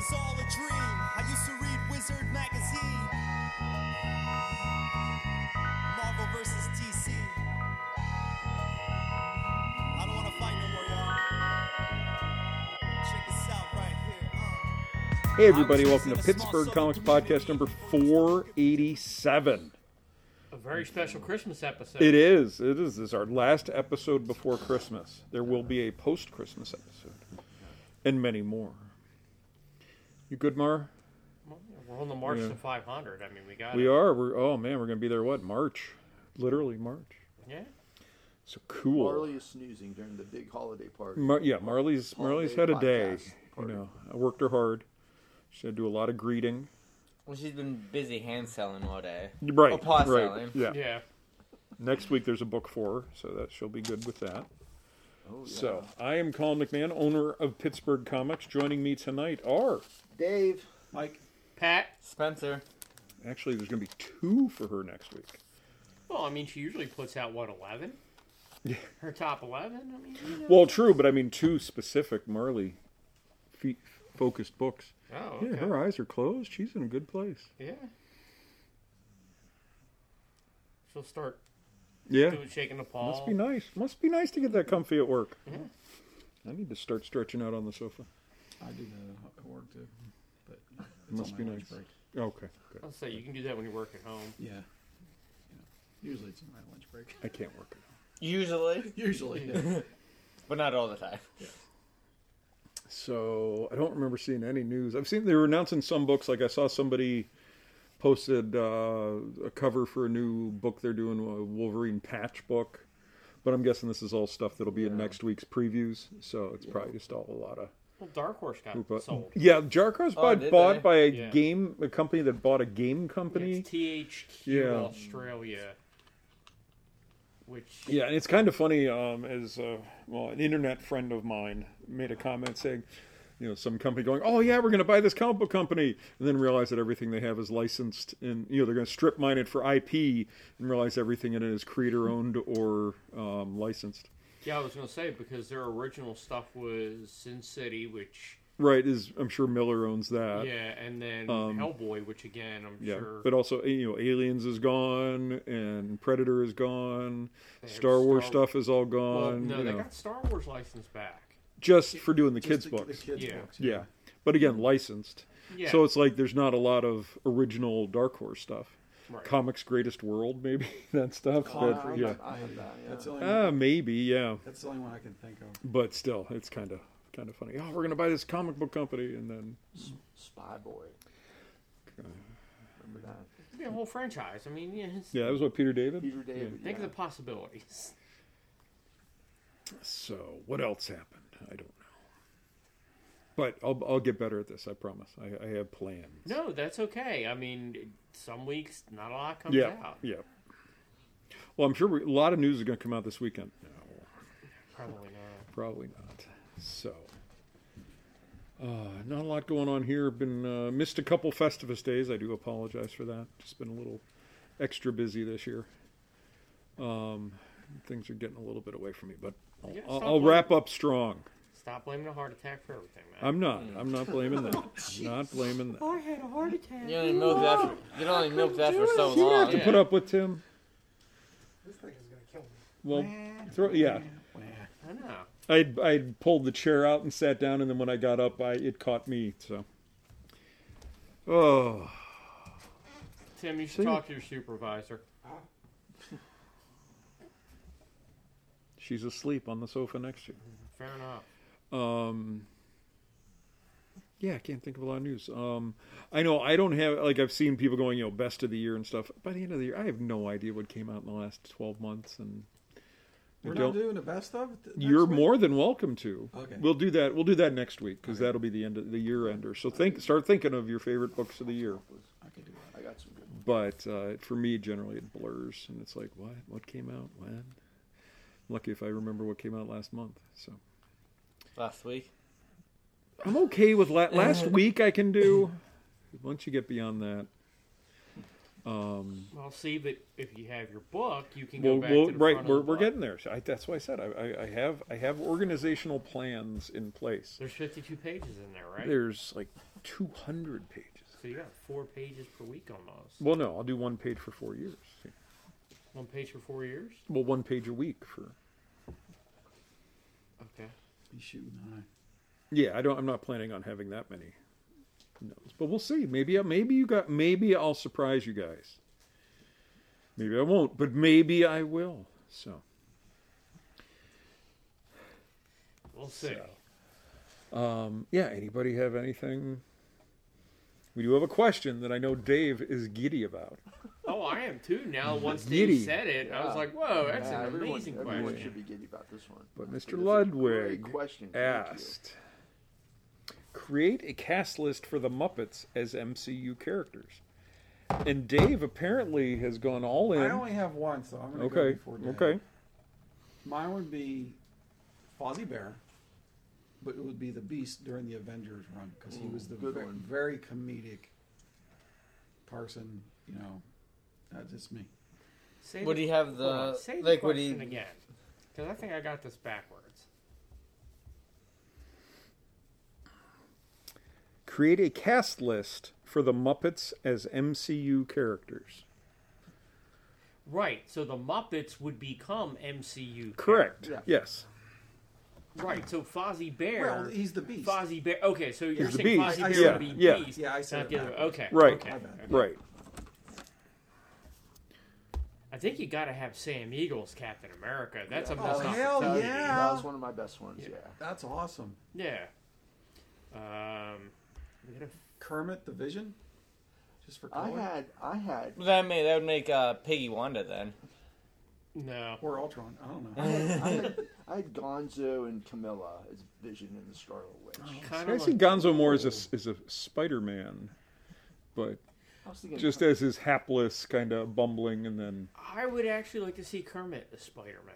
was all a dream. I used to read Wizard magazine. Marvel versus DC. I don't want to fight no more, y'all. Check this out right here. Hey everybody, welcome to Pittsburgh Comics Podcast number 487. A very special Christmas episode. It is. This is our last episode before Christmas. There will be a post-Christmas episode. And many more. You good, Mar? Well, we're on the march to 500. I mean, We are. We're going to be there, March. Literally March. Yeah. So cool. Marley is snoozing during the big holiday party. Marley's had a day. Party. I worked her hard. She had to do a lot of greeting. Well, she's been busy hand selling all day. Right. Or paw right. selling. Yeah. Next week there's a book for her, so that she'll be good with that. Oh, yeah. So, I am Colin McMahon, owner of Pittsburgh Comics. Joining me tonight are... Dave. Mike. Pat. Spencer. Actually, there's going to be 2 for her next week. Well, I mean, she usually puts out, 11? Yeah. Her top 11? I mean, you know. Well, true, but I mean 2 specific Marley-focused books. Oh, okay. Yeah, her eyes are closed. She's in a good place. Yeah. She'll start Yeah. shaking the paw. Must be nice. Must be nice to get that comfy at work. Yeah. I need to start stretching out on the sofa. I do that at work too, but it's Must on be my nice. lunch break. Okay, good. I'll say, you can do that when you work at home. Yeah. Usually it's on my lunch break. I can't work it. Usually. Usually, yeah. But not all the time. So I don't remember seeing any news. I've seen they were announcing some books. Like I saw somebody posted a cover for a new book they're doing, a Wolverine patch book. But I'm guessing this is all stuff that'll be in next week's previews. So it's probably just all a lot of. Well, Dark Horse got sold. Yeah, Jarkar's did bought they? by Yeah. a company that bought a game company. It's THQ Yeah. Australia. Which... Yeah, and it's kind of funny. An internet friend of mine made a comment saying, some company going, "Oh yeah, we're going to buy this comic book company," and then realize that everything they have is licensed, and they're going to strip mine it for IP, and realize everything in it is creator owned or licensed. Yeah, I was going to say, because their original stuff was Sin City, which... Right, I'm sure Miller owns that. Yeah, and then Hellboy, which again, I'm sure... But also, Aliens is gone, and Predator is gone, Star Wars stuff is all gone. Well, no, they got Star Wars license back. Just for doing the kids' The books. kids' Yeah. books. Yeah. But again, licensed. Yeah. So it's like there's not a lot of original Dark Horse stuff. Right. Comics Greatest World, maybe, that stuff. I But, have yeah. that, yeah. That's the only one, Maybe, yeah. that's the only one I can think of. But still, it's kind of funny. Oh, we're going to buy this comic book company, and then... Spy Boy. Remember that? It'd be a whole franchise. I mean, Yeah, that was what, Peter David? Peter David. think yeah. of the possibilities. So, what else happened? I don't know. But I'll get better at this, I promise. I have plans. No, that's okay. I mean, some weeks, not a lot comes Yeah, out. yeah. Well, I'm sure a lot of news is going to come out this weekend. No. Probably not. Probably not. So, not a lot going on here. Been missed a couple Festivus days. I do apologize for that. Just been a little extra busy this year. Things are getting a little bit away from me, but Yeah, I'll stop wrap up strong. Stop blaming a heart attack for everything, man. I'm not blaming that. Not blaming that. I had a heart attack. You only milk that for so You long. have to put up with Tim. This thing is going to kill me. Well, I know. I'd pulled the chair out and sat down, and then when I got up, it caught me. So, Tim, you should talk to your supervisor. she's asleep on the sofa next to you. Fair enough. Yeah, I can't think of a lot of news. I know I don't have, I've seen people going, best of the year and stuff. By the end of the year, I have no idea what came out in the last 12 months. And We're not doing the best of it? You're next week? more than welcome to. Okay. We'll do that next week, because that'll be the end of the year ender. So start thinking of your favorite books of the year. I can do that. I got some good But ones. for me, generally, it blurs. And it's like, what came out when? Lucky if I remember what came out last month. So Last week. I'm okay with last week. I can do. Once you get beyond that, Well, see, but if you have your book, you can go back to the right. front of the We're book. getting there. So that's why I said I have organizational plans in place. There's 52 pages in there, right? There's like 200 pages. So you got 4 pages per week almost. Well, no, I'll do 1 page for 4 years. 1 page for 4 years? Well, 1 page a week for. Okay. Be shooting high. Yeah, I'm not planning on having that many notes, but we'll see. Maybe I'll surprise you guys. Maybe I won't, but maybe I will. So. We'll see. Yeah, anybody have anything? We do have a question that I know Dave is giddy about. Oh, I am too now. Once Giddy. Dave said it, I was like, whoa, that's an amazing Everyone question. should be giddy about this one. But It's Mr. a Ludwig great question. Thank you. asked, create a cast list for the Muppets as MCU characters. And Dave apparently has gone all in. I only have one, so I'm going to go Okay, before Dave. okay. Mine would be Fozzie Bear, but it would be the Beast during the Avengers run because he was the good one. very comedic person. You know, that's just me. Say Would the- he have hold the on, say the like? Would question he? again? Because I think I got this backwards. Create a cast list for the Muppets as MCU characters. Right. So the Muppets would become MCU. Correct. Yeah. Yes. Right. So Fozzie Bear. Well, he's the Beast. Fozzie Bear. Okay, so you're the saying Beast. Fozzie I Bear said- would be yeah. Beast. Yeah, I said not it the other- backwards. Okay. Right. Okay. My bad. Right. I think you got to have Sam Eagles Captain America. That's a Yeah. missed Oh, hell opportunity. yeah. That was one of my best ones. Yeah. Yeah. That's awesome. Yeah. We gotta Kermit the Vision, just for I color, had That would make Piggy Wanda then. no. or Ultron. I don't know. I had Gonzo and Camilla as Vision in the Scarlet Witch. Kind I of see like, Gonzo more as a Spider-Man, but I was thinking just as his hapless kind of bumbling, and then I would actually like to see Kermit as Spider-Man.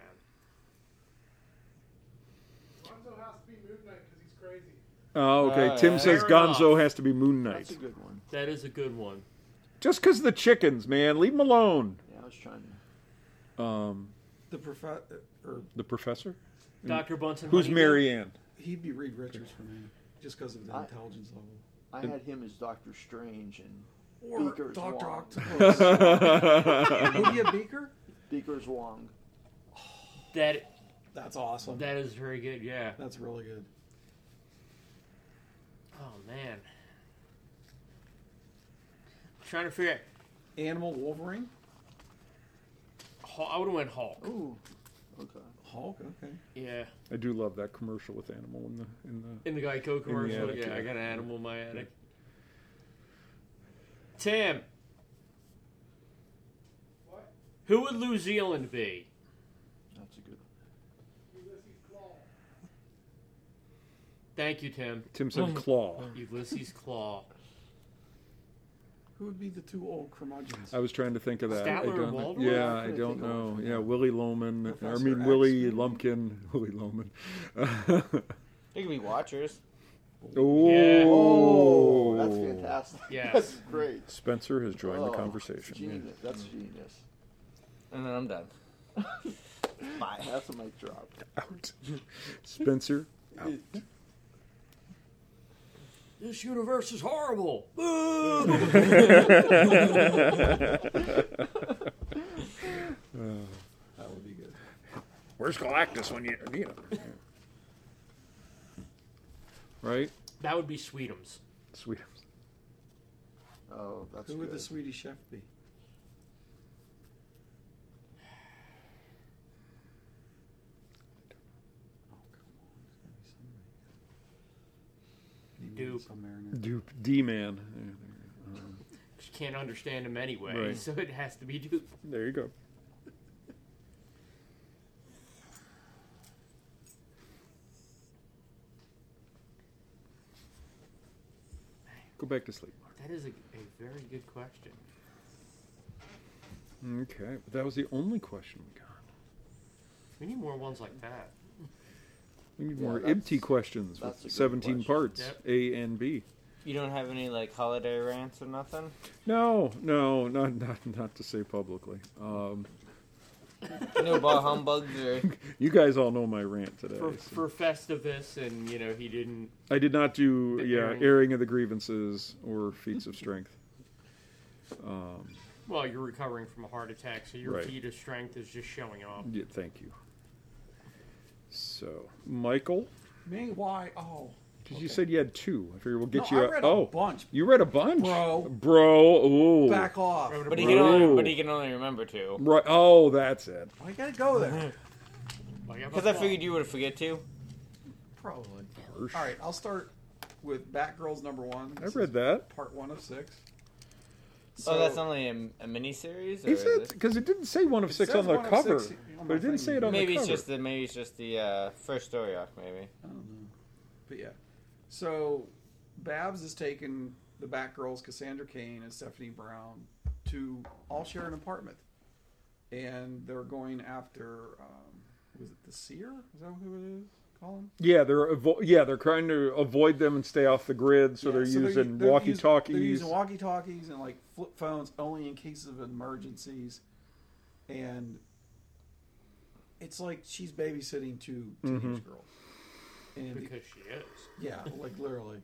Gonzo has to be Moon Knight because he's crazy. oh, okay. Tim says fair Gonzo enough. has to be Moon that's Knight. a good one. That is a good one. Just because of the chickens, man. Leave them alone. Yeah, I was trying to. The or The professor? Dr. Bunsen. Who's Honeydew? Mary Ann? he'd be Reed Richards for me, just because of the intelligence level. I had him as Doctor Strange and Or Beaker's Doctor Wong. Octopus. Would he have Beaker? Beaker's Wong. That's awesome. That is very good. Yeah. That's really good. Oh man. I'm trying to figure out. Animal Wolverine, I would have went Hulk. Ooh. Okay. Hulk. Okay. Yeah. I do love that commercial with Animal in the. In the Geico commercial, attic, yeah, yeah. I got an animal in my attic. Tim. What? Who would New Zealand be? That's a good Ulysses Claw. Thank you, Tim. Tim said Claw. Ulysses Claw. Who would be the two old curmudgeons? I was trying to think of that. Statler I or don't, Waldorf? yeah, I I couldn't don't think of know. one. Yeah, Willie Loman. Professor X, Willie maybe? Lumpkin. Willie Loman. They could be Watchers. Oh, Yeah. Oh, that's fantastic. Yes. That's great. Spencer has joined the Oh, conversation. Genius. That's genius. And then I'm done. Bye. That's a mic drop. Out. Spencer. Out. This universe is horrible. That would be good. Where's Galactus when you need him? Right? That would be Sweetums. Sweet. Oh, that's Who good. would the Swedish chef be? Oh, come on. There's Dupe. gotta be somebody. Dupe. D-Man. Just can't understand him anyway, Right. so it has to be Dupe. There you go. Go back to sleep, Mark. That is a very good question. Okay, but that was the only question we got. We need more ones like that. We need Yeah, more that's- IBT questions that's a with good 17 question. parts, Yep. A and B. You don't have any like holiday rants or nothing? No, not to say publicly. No bah humbugs or... You guys all know my rant today. For Festivus, and he didn't. I did not do airing. airing of the grievances or feats of strength. Well, you're recovering from a heart attack, so your Right. feat of strength is just showing off. Yeah, thank you. So, Michael, Me? Why? Oh. because you said you had 2. I figure we'll get No, you. I read a bunch. You read a bunch, Bro. Ooh. Back off. But he can only remember 2. Right. Oh, that's it. Why you gotta go there? Because I figured you would forget 2. Probably. Harsh. All right, I'll start with Batgirls #1. I read that. Part 1 of 6. So that's only a mini-series? Or Is it? Because it didn't say 1 of 6 on the 1 of cover, 6 on but my it didn't thing. say it on Maybe the it's cover. just the first story arc, maybe. I don't know. But yeah. So Babs has taken the Batgirls, Cassandra Cain and Stephanie Brown, to all share an apartment. And they're going after, was it the Seer? Is that who it is? Colin? Yeah, they're trying to avoid them and stay off the grid, so Yeah, they're using they're walkie-talkies. They're using walkie-talkies and like flip phones only in cases of emergencies. And it's like she's babysitting 2 teenage girls. And Because she is. yeah, like literally.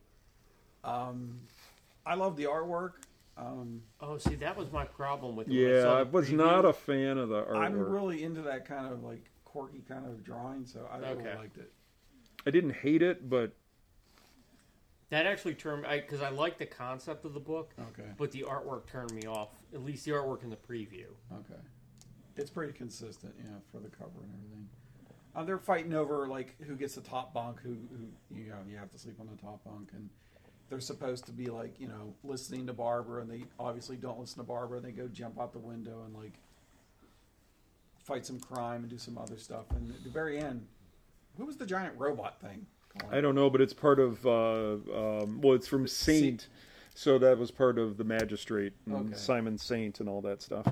I love the artwork. Oh, see, that was my problem with it. Yeah, I the was preview. not a fan of the artwork. I'm really into that kind of like quirky kind of drawing, so I really Okay. liked it. I didn't hate it, but That actually turned because I like the concept of the book, Okay. but the artwork turned me off. At least the artwork in the preview. Okay. It's pretty consistent, yeah, for the cover and everything. They're fighting over like who gets the top bunk, who you have to sleep on the top bunk, and they're supposed to be like listening to Barbara, and they obviously don't listen to Barbara. They go jump out the window and like fight some crime and do some other stuff. And at the very end, who was the giant robot thing? I don't know. But it's part of it's from Saint, so that was part of the Magistrate and Okay. Simon Saint and all that stuff.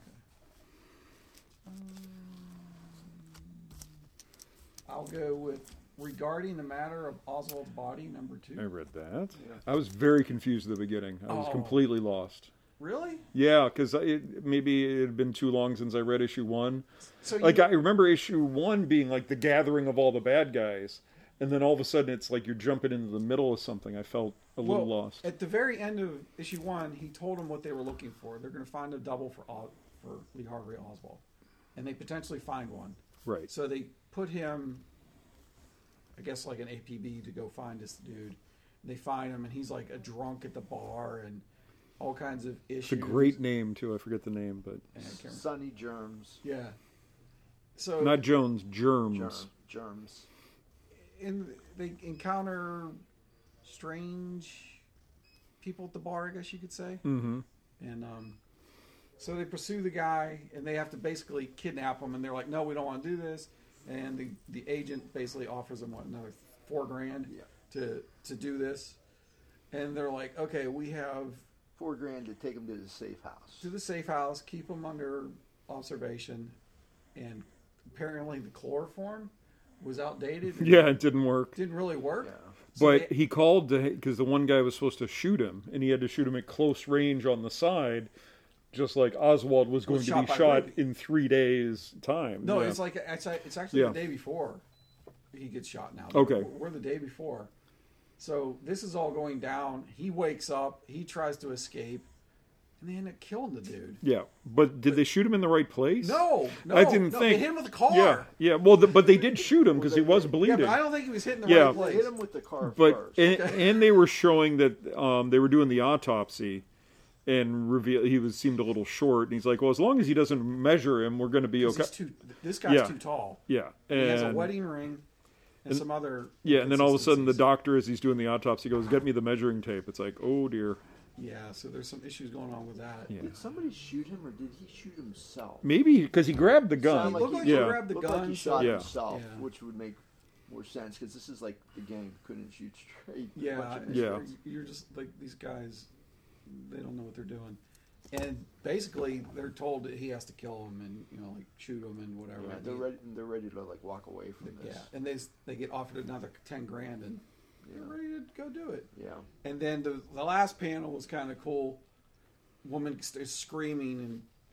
I'll go with regarding the matter of Oswald's body, #2. I read that. I was very confused at the beginning. I was completely lost. Really? Yeah, because maybe it had been too long since I read issue 1. So Like I remember issue 1 being like the gathering of all the bad guys, and then all of a sudden it's like you're jumping into the middle of something. I felt a little lost. At the very end of issue 1, he told them what they were looking for. They're going to find a double for Lee Harvey Oswald, and they potentially find one. Right. So they put him, I guess, like an APB to go find this dude. They find him, and he's like a drunk at the bar and all kinds of issues. It's a great name too. I forget the name, but And I can't remember. Sunny Germs. Yeah. So not Jones, Germs. Germs. they encounter strange people at the bar, I guess you could say. Mm-hmm. And so they pursue the guy, and they have to basically kidnap him. And they're like, "No, we don't want to do this." And the agent basically offers them another $4,000 to do this. And they're like, "Okay, we have $4,000 to take him to the safe house. to the safe house, keep him under observation." And apparently, the chloroform was outdated. and Yeah, it didn't work. didn't really work. Yeah. So But they- he called because the one guy was supposed to shoot him, and he had to shoot him at close range on the side, just like Oswald was going to shot be by shot Ruby. in 3 days' time. No, Yeah. it's actually Yeah. the day before he gets shot now. Okay. We're the day before. So this is all going down. He wakes up. He tries to escape. And they end up killing the dude. Yeah, but did they shoot him in the right place? No. I didn't no, think. They hit him with a car. Yeah. Well, but they did shoot him because he was Yeah, bleeding. but I don't think he was hitting the Yeah. right They place. hit him with the car But first. and they were showing that they were doing the autopsy, and he seemed a little short. And he's like, "Well, as long as he doesn't measure him, we're going to be 'Cause okay." this guy's Yeah. too tall. Yeah, He has a and wedding ring and some other. yeah, and then all of a sudden, the inconsistencies. doctor, as he's doing the autopsy, goes, "Get me the measuring tape." It's like, oh dear. Yeah, so there's some issues going on with that. Yeah. Did somebody shoot him, or did he shoot himself? Maybe because he grabbed the gun. Sound Looked like he- he yeah. grabbed the Looked gun. like he so- shot Yeah. himself, Yeah. which would make more sense because this is like the gang couldn't shoot straight. Yeah, Much of Yeah. it. You're just like these guys. They don't know what they're doing, and basically they're told that he has to kill him and like shoot him and whatever. Yeah, they're ready to like walk away from this. Yeah, and they get offered another $10,000 and they're ready to go do it. Yeah. And then the last panel was kind of cool. Woman is screaming and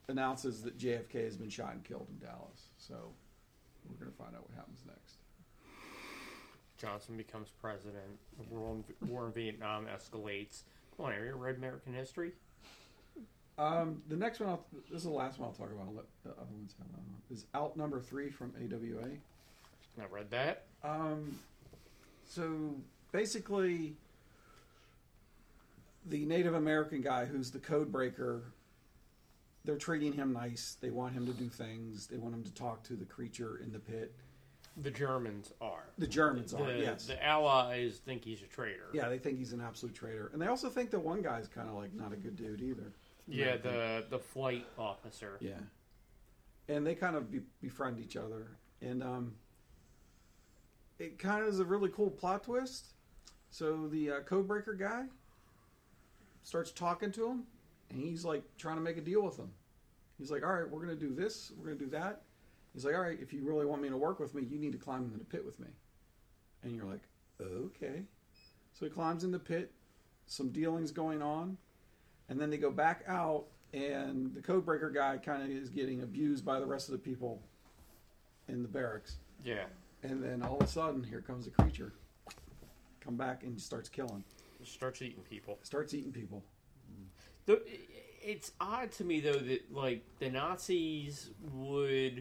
announces that JFK has been shot and killed in Dallas. So we're going to find out what happens next. Johnson becomes president. The war in Vietnam escalates. Come on, have you ever read American history? The next one, this is the last one I'll talk about. I'll let the other ones have that one. Is Out Number 3 from AWA. I read that. So basically, the Native American guy who's the code breaker, they're treating him nice. They want him to do things. They want him to talk to the creature in the pit. The Germans are. The Germans are, yes. The Allies think he's a traitor. Yeah, they think he's an absolute traitor. And they also think that one guy's kind of like not a good dude either. Yeah, the flight officer. Yeah. And they kind of befriend each other. And it kind of is a really cool plot twist. So the codebreaker guy starts talking to him, and he's like trying to make a deal with him. He's like, all right, we're going to do this, we're going to do that. He's like, all right, if you really want me to work with me, you need to climb into the pit with me. And you're like, okay. So he climbs in the pit, some dealings going on, and then they go back out, and the codebreaker guy kind of is getting abused by the rest of the people in the barracks. Yeah. And then all of a sudden, here comes a creature. Come back and starts killing. Starts eating people. Starts eating people. It's odd to me, though, that, like, the Nazis would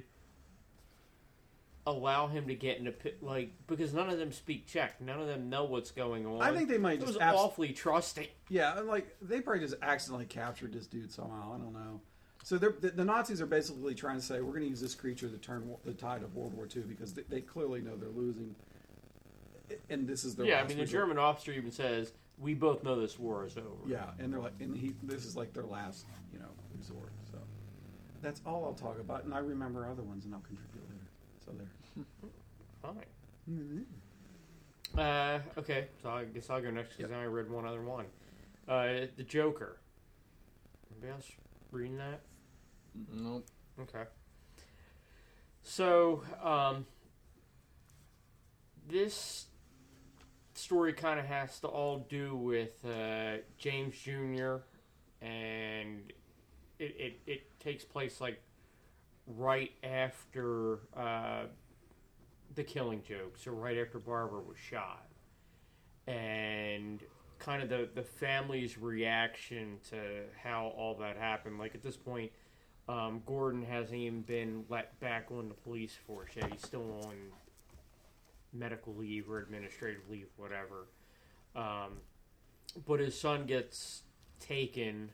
allow him to get in a pit, like, because none of them speak Czech. None of them know what's going on. I think they might it just... was awfully trusting. Yeah, and, like, they probably just accidentally captured this dude somehow. I don't know. So the Nazis are basically trying to say, we're going to use this creature to turn the tide of World War II because they clearly know they're losing. And this is their last I mean, the resort. German officer even says, we both know this war is over. Yeah, and they're like, this is like their last, resort. So that's all I'll talk about, and I remember other ones, and I'll contribute later. So there. Fine. Okay, so I guess I'll go next because I read one other one. The Joker. Anybody else reading that? Nope. Okay. So, this story kind of has to all do with James Jr. and it takes place like right after the Killing Joke, so right after Barbara was shot, and kind of the family's reaction to how all that happened. Like at this point, Gordon hasn't even been let back on the police force yet. He's still on medical leave or administrative leave, whatever. But his son gets taken.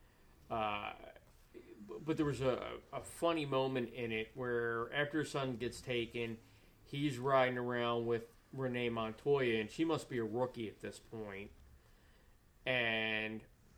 But there was a funny moment in it where after his son gets taken, he's riding around with Renee Montoya, and she must be a rookie at this point. And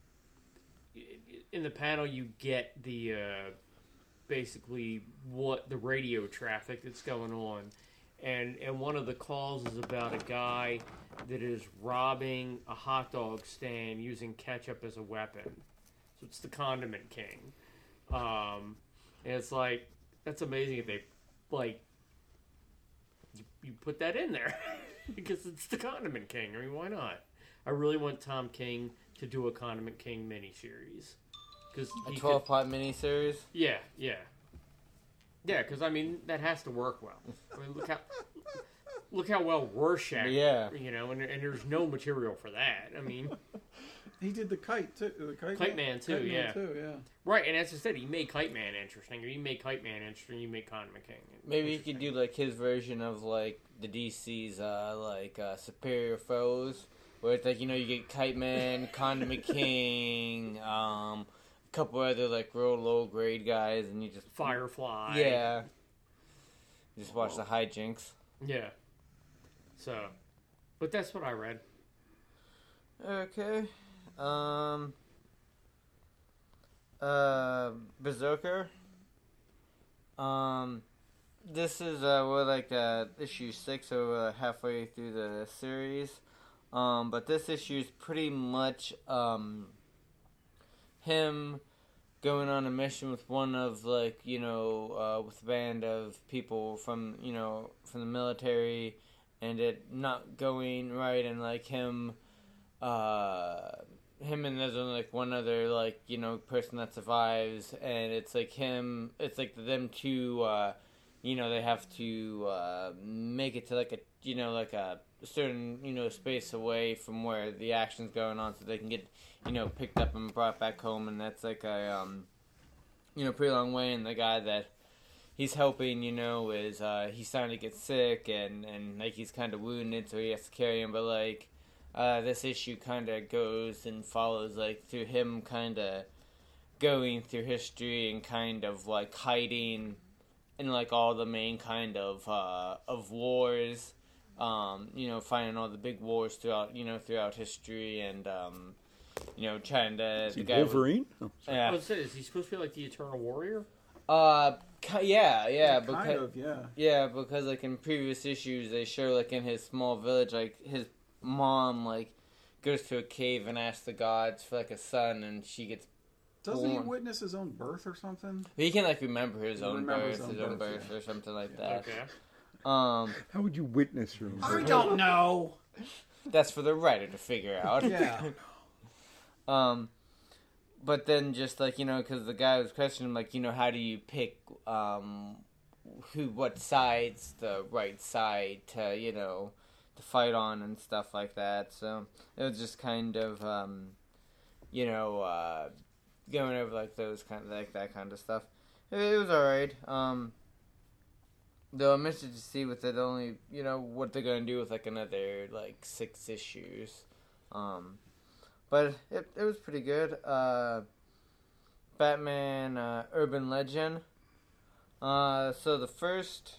in the panel, you get the basically what the radio traffic that's going on. And one of the calls is about a guy that is robbing a hot dog stand using ketchup as a weapon. So it's the Condiment King. And it's like, that's amazing if they, like, you put that in there. Because it's the Condiment King. I mean, why not? I really want Tom King to do a Condiment King miniseries. A 12-part miniseries? Yeah. Yeah, because, I mean, that has to work well. I mean, look how well Rorschach, and there's no material for that. I mean... He did the Kite, too. The Kite Man, too, yeah. Right, and as I said, he made Kite Man interesting. Or you make Kite Man interesting, you make Condiment King. Maybe he could do, like, his version of, like, the DC's, Superior Foes. Where it's like, you get Kite Man, Condiment King, a couple other, like, real low-grade guys, and you just... Firefly. Yeah. You just watch the hijinks. Yeah. So, but that's what I read. Okay. Berserker. This is, we're like, issue 6, so we're halfway through the series. But this issue is pretty much, him going on a mission with one of, like, with a band of people from the military, and it not going right, and, like, him, him and there's only like one other like person that survives, and it's like him. It's like them two. They have to make it to like a certain space away from where the action's going on, so they can get picked up and brought back home, and that's like a pretty long way. And the guy that he's helping, is he's starting to get sick and like he's kind of wounded, so he has to carry him. But like this issue kind of goes and follows like through him kind of going through history and kind of like hiding in like all the main kind of wars, finding all the big wars throughout history, and trying to. Is he Wolverine? Yeah. Is he supposed to be like the Eternal Warrior? Yeah, because kind of, yeah. Yeah, because like in previous issues, they show like in his small village, like his mom like goes to a cave and asks the gods for like a son, and she gets. Doesn't he witness his own birth or something? He can like remember his own birth, yeah. or something like that. Okay. How would you witness your own I birth? don't know. That's for the writer to figure out. Yeah. But then just like because the guy was questioning him, like how do you pick what side's the right side to to fight on and stuff like that. So it was just kind of going over like those kind of like that kind of stuff. It was alright. Though I'm interested to see with it only what they're gonna do with like another like 6 issues. But it was pretty good. Batman Urban Legend. So the first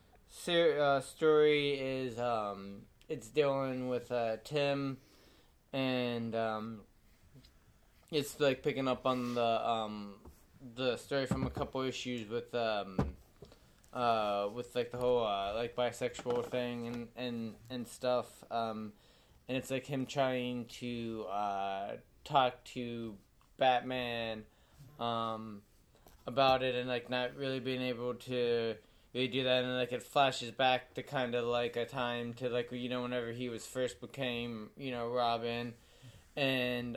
story is it's dealing with Tim, and it's like picking up on the story from a couple issues with like the whole like bisexual thing and stuff. And it's like him trying to talk to Batman about it, and like not really being able to really do that, and like it flashes back to kind of like a time to like whenever he was first became Robin, and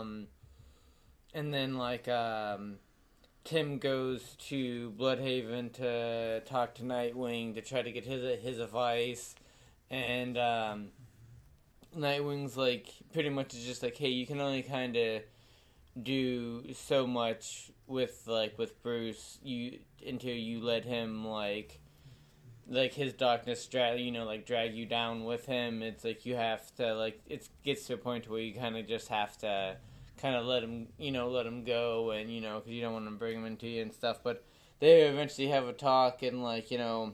then like Tim goes to Bloodhaven to talk to Nightwing to try to get his advice, and Nightwing's like pretty much is just like, hey, you can only kind of do so much with Bruce until you let him like his darkness drag you down with him. It's like you have to like it gets to a point where you kind of just have to kind of let him go, and because you don't want to bring him into you and stuff. But they eventually have a talk, and like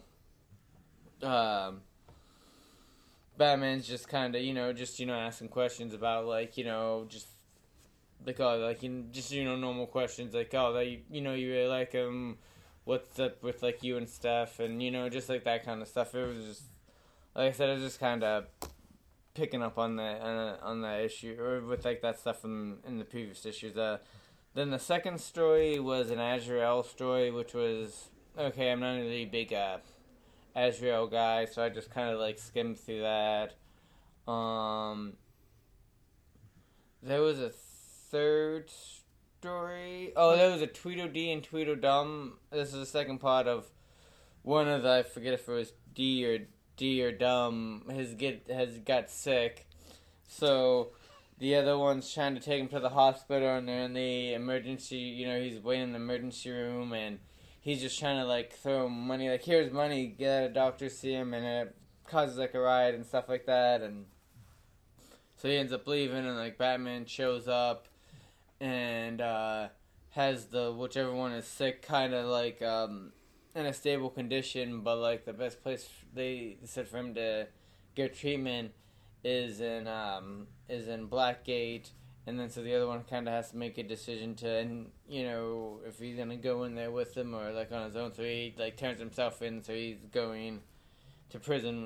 Batman's just kind of asking questions about like just like normal questions like you really like him, what's up with like you and stuff, and just like that kind of stuff. It was just like I said, it was just kind of picking up on that issue or with like that stuff in the previous issues. Then the second story was an Azrael story, which was okay. I'm not a really big Azrael guy, so I just kind of like skimmed through that. There was a third story. Oh, there was a Tweedledee and Tweedledum. This is the second part of one of the, I forget if it was D or Dumb has got sick, so the other one's trying to take him to the hospital, and they're in the emergency. He's waiting in the emergency room, and he's just trying to like throw him money, like here's money, get a doctor, see him, and it causes like a riot and stuff like that, and so he ends up leaving, and like Batman shows up and has the whichever one is sick kind of like in a stable condition, but like the best place they said for him to get treatment is in Blackgate, and then so the other one kind of has to make a decision to, and if he's gonna go in there with him or like on his own. So he like turns himself in, so he's going to prison,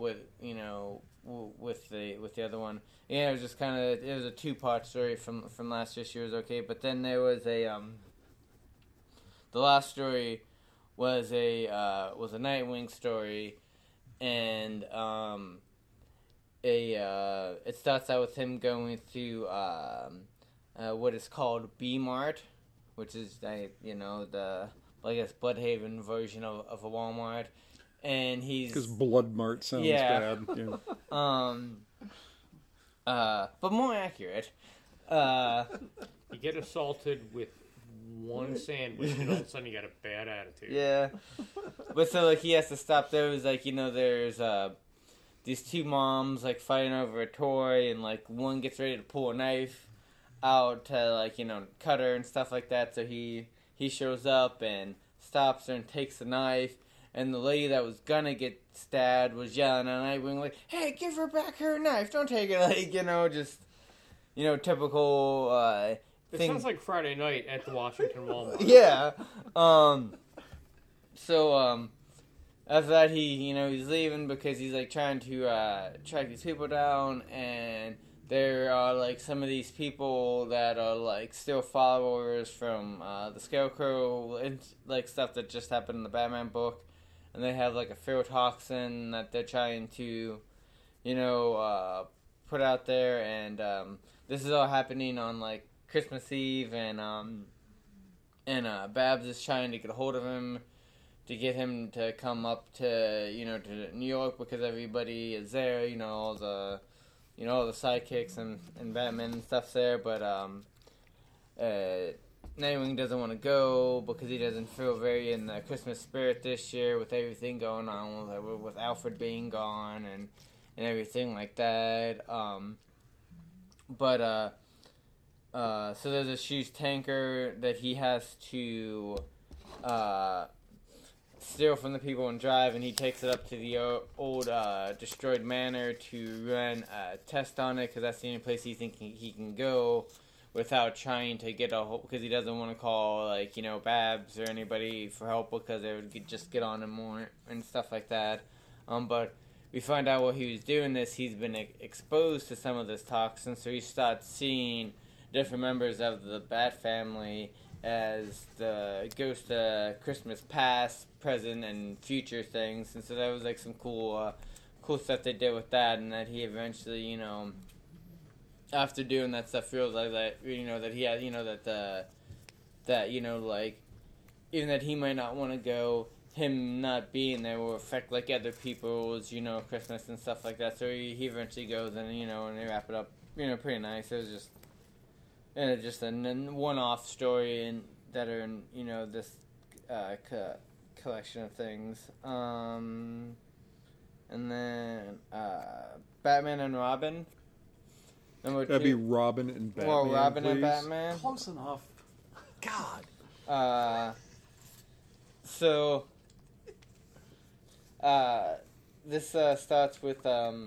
with the other one. Yeah, it was just kind of it was a 2-part story from last issue. It was okay, but then there was a the last story was a Nightwing story, and it starts out with him going to what is called B Mart, which is the I guess Bloodhaven version of a Walmart, and he's Because Blood Mart sounds Yeah. bad. Yeah. but more accurate. You get assaulted with one sandwich, and all of a sudden you got a bad attitude. Yeah. But so, like, he has to stop those, like, there's, these two moms, like, fighting over a toy, and, like, one gets ready to pull a knife out to, like, cut her and stuff like that, so he shows up and stops her and takes the knife, and the lady that was gonna get stabbed was yelling at Nightwing, like, hey, give her back her knife, don't take it, like, just, typical, It thing. sounds like Friday night at the Washington Walmart. Yeah. So, after that, he's leaving because he's, like, trying to, track these people down, and there are, like, some of these people that are, like, still followers from, the Scarecrow, and, like, stuff that just happened in the Batman book, and they have, like, a ferrotoxin that they're trying to, put out there, and, this is all happening on, like, Christmas Eve, and Babs is trying to get a hold of him to get him to come up to to New York because everybody is there, all the sidekicks and Batman and stuff's there, but Nightwing doesn't want to go because he doesn't feel very in the Christmas spirit this year with everything going on with Alfred being gone and everything like that. So there's a shoes tanker that he has to steal from the people and drive, and he takes it up to the old destroyed manor to run a test on it because that's the only place he thinks he can go without trying to get a hold, because he doesn't want to call Babs or anybody for help because they would just get on him more and stuff like that. But we find out while he was doing this, he's been exposed to some of this toxin, so he starts seeing different members of the Bat family as the ghost of Christmas past, present, and future things. And so that was like some cool stuff they did with that, and that he eventually, after doing that stuff, feels like that, that he had, even that he might not want to go, him not being there will affect like other people's, Christmas and stuff like that. So he eventually goes and and they wrap it up, pretty nice. It was just a one-off story and that are in this collection of things. And then Batman and Robin. Number That'd be two. Robin and Batman. Well, Robin and please. Batman. Close enough. God. So this starts with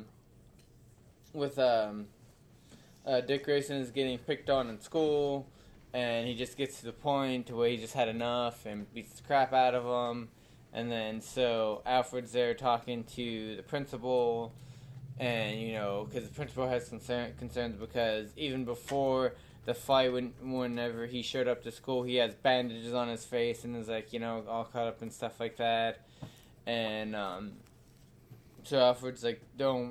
Dick Grayson is getting picked on in school, and he just gets to the point where he just had enough and beats the crap out of him. And then so Alfred's there talking to the principal, and because the principal has concerns because even before the fight, whenever he showed up to school, he has bandages on his face and is like all caught up and stuff like that. And so Alfred's like, don't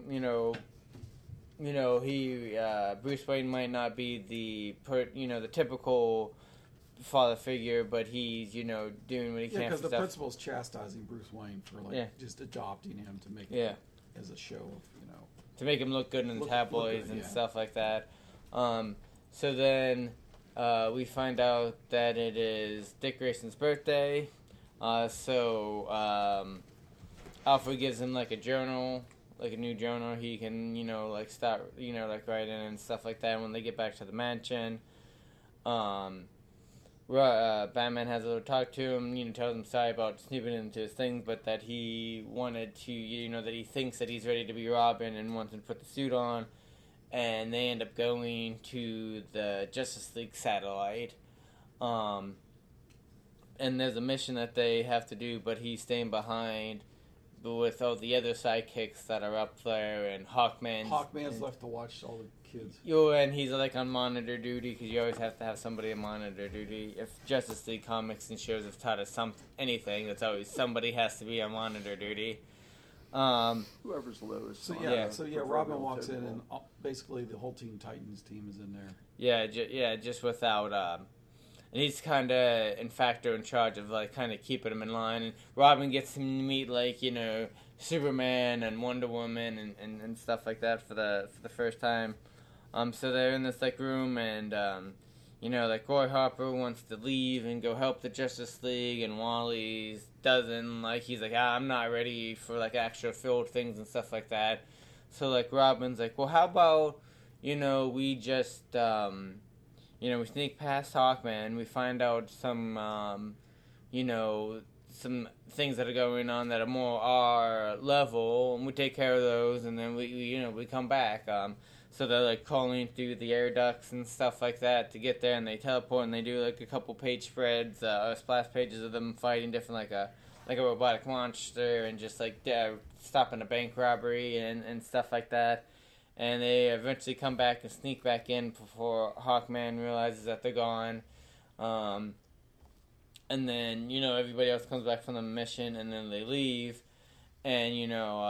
Bruce Wayne might not be the typical father figure, but he's doing what he can Because for the stuff. principal's chastising Bruce Wayne for just adopting him to make it as a show of to make him look good in the Look tabloids good, and yeah. stuff like that. So then we find out that it is Dick Grayson's birthday. So Alfred gives him like a journal, like a new journal he can start writing and stuff like that when they get back to the mansion. Batman has a little talk to him, tells him sorry about snooping into his things, but that he wanted to, that he thinks that he's ready to be Robin and wants to put the suit on. And they end up going to the Justice League satellite. And there's a mission that they have to do, but he's staying behind with all the other sidekicks that are up there, and Hawkman's left to watch all the kids. And he's like on monitor duty because you always have to have somebody on monitor duty. If Justice League comics and shows have taught us anything, it's always somebody has to be on monitor duty. Whoever's lowest. So on yeah, the Robin proverbial walks in, totem and basically the whole Teen Titans team is in there. Yeah, just without, and he's kind of in charge of like kind of keeping him in line. And Robin gets him to meet like Superman and Wonder Woman and stuff like that for the first time. So they're in this like room, and like Roy Harper wants to leave and go help the Justice League, and Wally doesn't. Like he's like, I'm not ready for like actual field things and stuff like that. So like Robin's like, well, how about we just we sneak past Hawkman, we find out some some things that are going on that are more our level, and we take care of those, and then we come back. So they're like crawling through the air ducts and stuff like that to get there, and they teleport, and they do like a couple page spreads, splash pages of them fighting different like a robotic monster, and just like stopping a bank robbery and stuff like that. And they eventually come back and sneak back in before Hawkman realizes that they're gone. And then everybody else comes back from the mission, and then they leave, and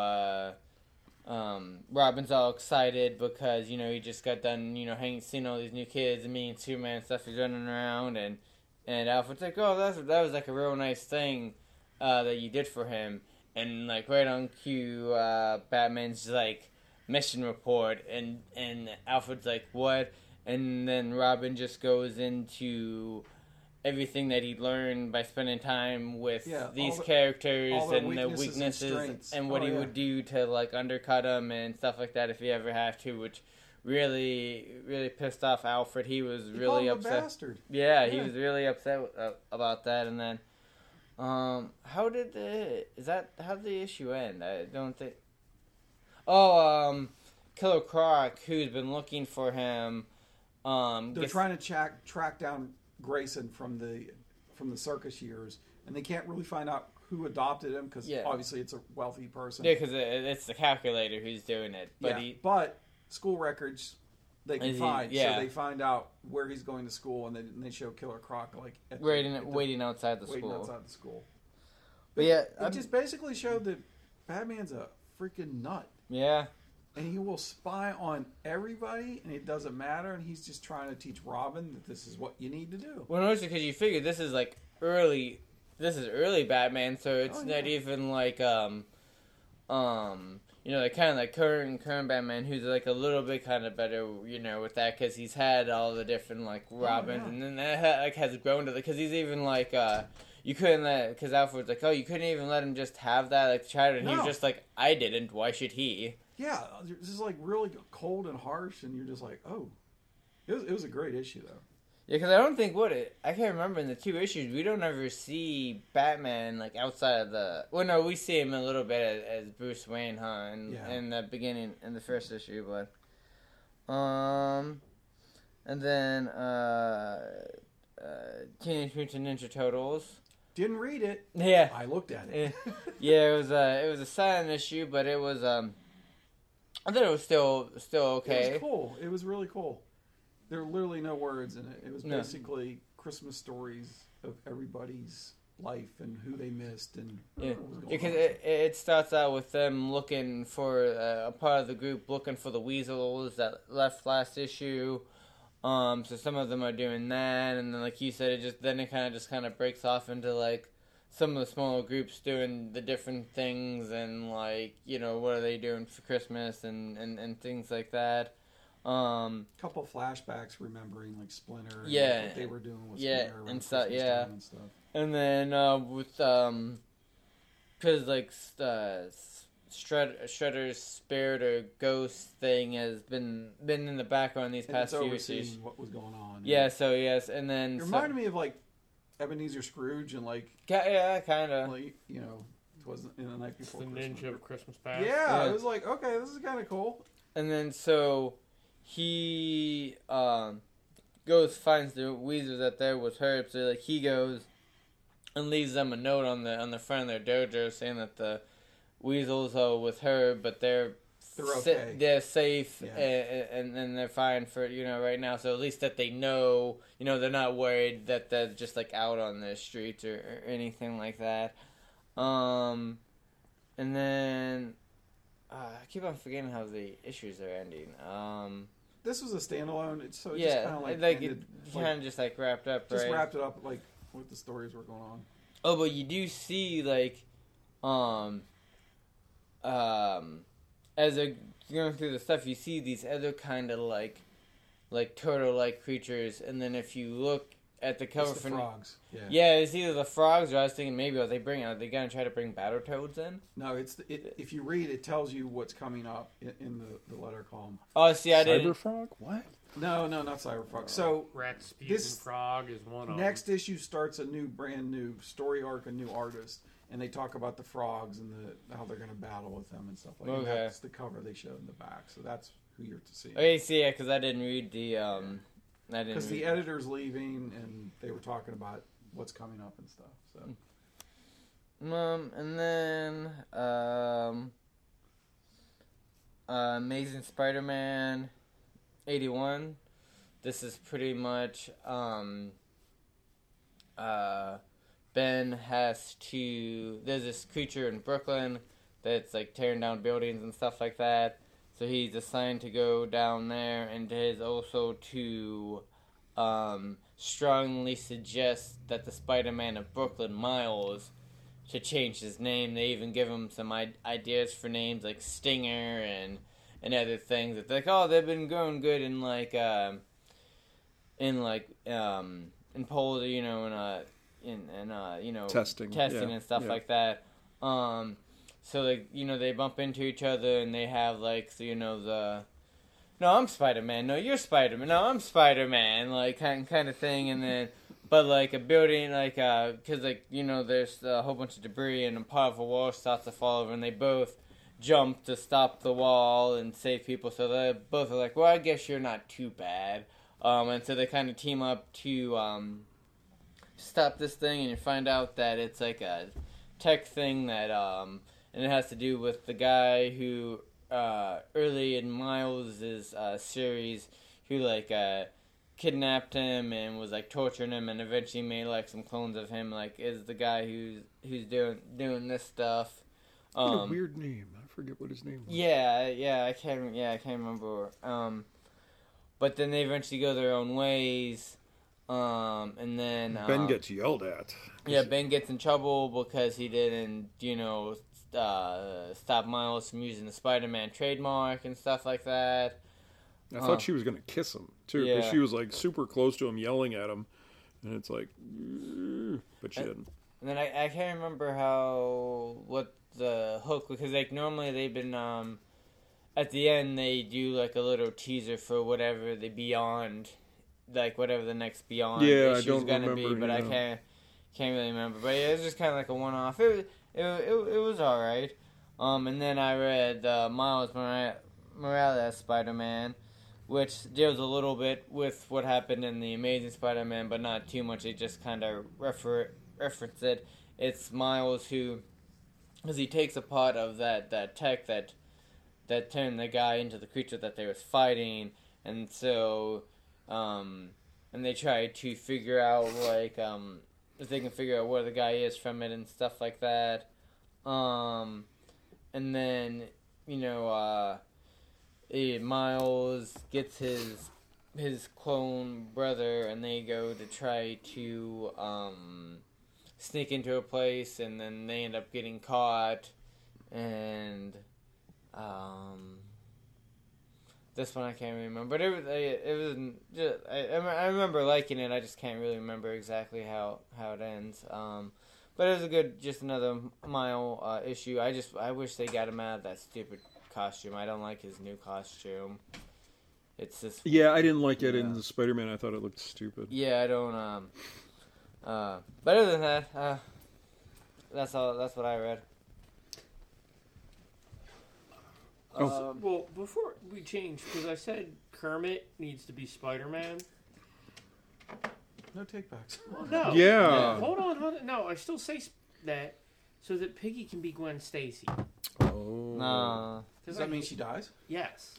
Robin's all excited because he just got done seeing all these new kids and meeting Superman and stuff. He's running around, and Alfred's like, oh, that was like a real nice thing that you did for him. And like right on cue, Batman's like, mission report, and Alfred's like, what? And then Robin just goes into everything that he learned by spending time with these characters and the weaknesses and what he would do to like undercut them and stuff like that if he ever had to, which really pissed off Alfred. He was really upset. Bastard. Yeah, he was really upset about that. And then how did the issue end? I don't think. Killer Croc, who's been looking for him. They're trying to track down Grayson from the circus years, and they can't really find out who adopted him because obviously it's a wealthy person. Yeah, because it's the calculator who's doing it. But but school records they can find, so they find out where he's going to school, and they show Killer Croc like waiting outside the waiting school. outside the school. But it just basically showed that Batman's a freaking nut. Yeah. And he will spy on everybody, and it doesn't matter, and he's just trying to teach Robin that this is what you need to do. Well, mostly because you figure this is early Batman, so it's not even like, like kind of like current Batman, who's like a little bit kind of better, with that, because he's had all the different, like, Robins, and then that, has grown to because he's even, like, you couldn't because Alfred's like, oh, you couldn't even let him just have that, like, child, and he was just like, I didn't, why should he? Yeah, this is like really cold and harsh, and you're just like, oh, it was a great issue though. Yeah, because I don't think I can't remember in the two issues we don't ever see Batman like outside of the. Well, no, we see him a little bit as Bruce Wayne, in the beginning in the first issue, but and then Teenage Mutant Ninja Turtles. Didn't read it. Yeah, I looked at it. Yeah, it was a silent issue, but it was I thought it was still okay. It was cool. It was really cool. There were literally no words in it. It was basically Christmas stories of everybody's life and who they missed and what was going because on. it starts out with them looking for a part of the group looking for the Weasels that left last issue. So some of them are doing that, and then like you said, it kind of breaks off into like some of the smaller groups doing the different things, and like what are they doing for Christmas and things like that. Couple of flashbacks remembering like Splinter, and what they were doing with Splinter and stuff, and stuff. And then with because like Shredder's spirit or ghost thing has been in the background these past few issues. What was going on? Yeah. So yes, and then it reminded me of like Ebenezer Scrooge and like kind of like it wasn't in the night before the Christmas. Ninja of Christmas Past. Yeah, it was like okay, this is kind of cool. And then so he goes finds the Weasels that there with Herb, so like he goes and leaves them a note on the front of their dojo saying that the Weasels are with her, but they're okay. They're safe, and they're fine for right now. So at least that they know, they're not worried that they're just like out on the streets or anything like that. And then I keep on forgetting how the issues are ending. This was a standalone. It's just Yeah, kind of like like ended, it kind of just like wrapped up, just right? wrapped it up like what the stories were going on. Oh, but you do see like, as they're going through the stuff, you see these other kind of like turtle-like creatures, and then if you look at the cover It's the for frogs. Yeah. yeah, it's either the frogs or I was thinking maybe are they gonna try to bring Battletoads in? No, if you read, it tells you what's coming up in the letter column. Oh, see, I didn't. Cyberfrog? What? No, not Cyberfrog. So Rasputin this Frog is one of next them. issue starts a brand new story arc, a new artist, and they talk about the frogs and how they're going to battle with them and stuff like that. Okay. That's the cover they showed in the back, so that's who you're to see. Okay, see, yeah, because I didn't read the Because the editor's leaving, and they were talking about what's coming up and stuff. So and then Amazing Spider-Man 81. This is pretty much Ben has to. There's this creature in Brooklyn that's like tearing down buildings and stuff like that. So he's assigned to go down there, and is also to strongly suggest that the Spider-Man of Brooklyn, Miles, to change his name. They even give him some ideas for names like Stinger and other things. It's like, oh, they've been going good in in polls, you know, you know, Testing, yeah, and stuff yeah. like that. So like, you know, they bump into each other and they have like, so, you know, no, I'm Spider-Man. No, you're Spider-Man. No, I'm Spider-Man. Like kind of thing, and then. But, like, a building, like, because, like, you know, there's a whole bunch of debris and a part of a wall starts to fall over, and they both jump to stop the wall and save people. So they both are like, well, I guess you're not too bad. And so they kind of team up to stop this thing, and you find out that it's, like, a tech thing that, and it has to do with the guy who, early in Miles' series, who, like, kidnapped him and was like torturing him, and eventually made like some clones of him. Like, is the guy who's doing this stuff. What a weird name. I forget what his name was. Yeah, I can't remember. But then they eventually go their own ways. And then Ben gets yelled at. Yeah, Ben gets in trouble because he didn't, you know, stop Miles from using the Spider-Man trademark and stuff like that. I thought she was going to kiss him, too, because Yeah. she was, like, super close to him, yelling at him. And it's like, but she didn't. And then I can't remember what the hook, because, like, normally they've been, at the end they do, like, a little teaser for whatever the Beyond, like, whatever the next Beyond Yeah, I issue is don't going to be, remember, but I yeah. can't really remember. But yeah, it was just kind of like a one-off. It was alright. And then I read Miles Morales Spider-Man, which deals a little bit with what happened in the Amazing Spider-Man, but not too much. It just kind of reference it. It's Miles who, because he takes a part of that tech that turned the guy into the creature that they was fighting, and so, and they try to figure out, like, if they can figure out where the guy is from it and stuff like that. And then, you know, Miles gets his clone brother, and they go to try to sneak into a place, and then they end up getting caught. And this one I can't remember, but it was just, I remember liking it. I just can't really remember exactly how it ends. But it was a good, just another Mile issue. I wish they got him out of that stupid costume. I don't like his new costume. It's this. Yeah, I didn't like it in the Spider-Man. I thought it looked stupid. Yeah, I don't. But other than that, that's all. That's what I read. Well, before we change, because I said Kermit needs to be Spider-Man. no takebacks. Well, no. Yeah. Hold on. No, I still say that so that Piggy can be Gwen Stacy. Oh. Nah. Does that mean she dies? Yes.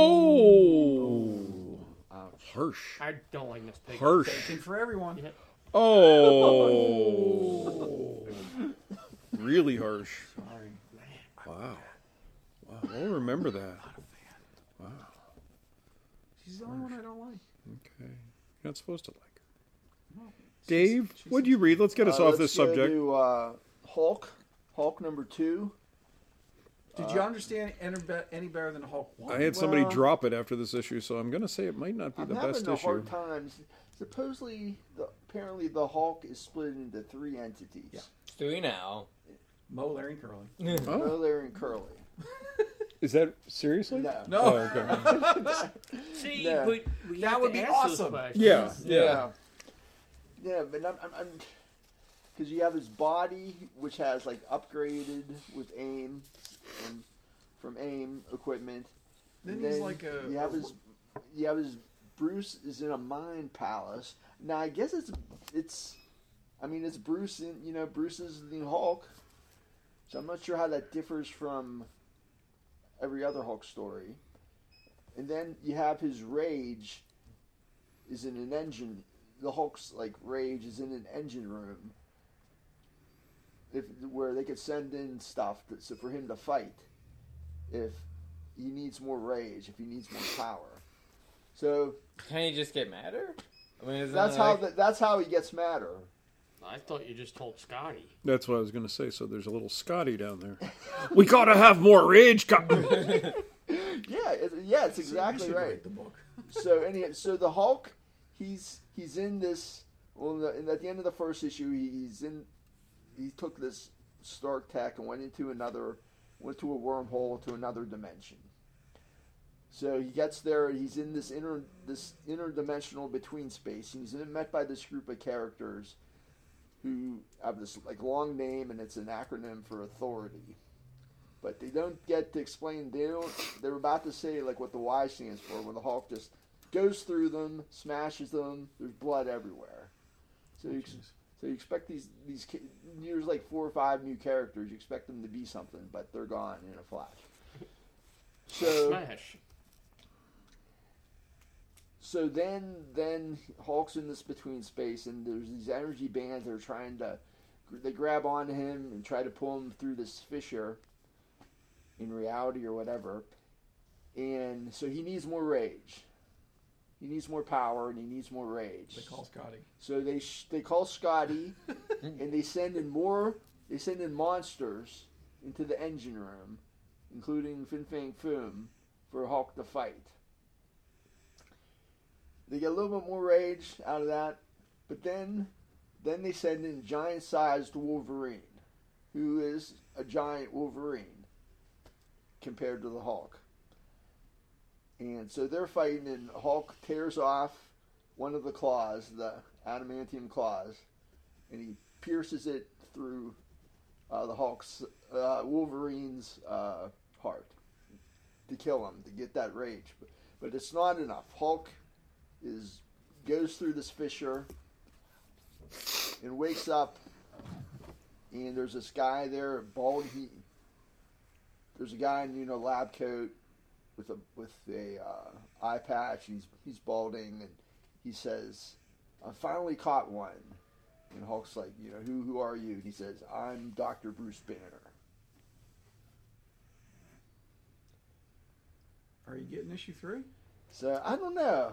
Oh. Harsh. I don't like Miss Piggy. Harsh. Thinking for everyone. Yeah. Oh. Really harsh. Sorry. Wow. I'll remember that. Wow. She's the only one I don't like. Okay. You're not supposed to like her. Dave, what'd you read? Let's get us off this subject. To, Hulk number 2. Did you understand any better than Hulk 1? I had somebody drop it after this issue, so I'm going to say it might not be the best having a issue. hard time. Supposedly, apparently the Hulk is split into 3 entities. Yeah. 3 now. Mo, Larry, and Curly. Oh. Larry, and Curly. Is that seriously? No. No. Oh, okay. See, Yeah. but we That have would to be ask those awesome. questions. Yeah. Yeah, but I'm because you have his body, which has like upgraded with AIM and from AIM equipment. Then And he's like a. you have his Bruce is in a mind palace. Now I guess it's Bruce in Bruce is the Hulk. So I'm not sure how that differs from every other Hulk story. And then you have his rage is in an engine. The Hulk's like rage is in an engine room, where they could send in stuff so for him to fight if he needs more rage, if he needs more power. So Can he just get madder? I mean, isn't that's it how like, that's how he gets madder. I thought you just told Scotty. That's what I was going to say. So there's a little Scotty down there. We got to have more rage. Yeah, it's exactly right. Read the book. So the Hulk, he's in this. Well, at the end of the first issue, he took this Stark tech and went to a wormhole to another dimension. So he gets there. He's in this interdimensional between space. He's met by this group of characters who have this like long name, and it's an acronym for authority. But they don't get to explain. They're about to say like what the Y stands for, when the Hulk just goes through them, smashes them. There's blood everywhere. So you expect these there's like 4 or 5 new characters. You expect them to be something, but they're gone in a flash. Smash. So then Hulk's in this between space, and there's these energy bands that are they grab onto him and try to pull him through this fissure in reality or whatever. And so he needs more rage. He needs more power, and he needs more rage. They call Scotty. So they call Scotty, and they send in monsters into the engine room, including Fin Fang Foom, for Hulk to fight. They get a little bit more rage out of that, but then they send in giant-sized Wolverine, who is a giant Wolverine compared to the Hulk. And so they're fighting, and Hulk tears off one of the claws, the adamantium claws, and he pierces it through the Hulk's Wolverine's heart to kill him, to get that rage. But it's not enough. Hulk goes through this fissure and wakes up, and there's this guy there, bald. There's a guy in lab coat with a eye patch. He's balding, and he says, "I finally caught one." And Hulk's like, who are you? He says, "I'm Dr. Bruce Banner." Are you getting issue 3? So I don't know.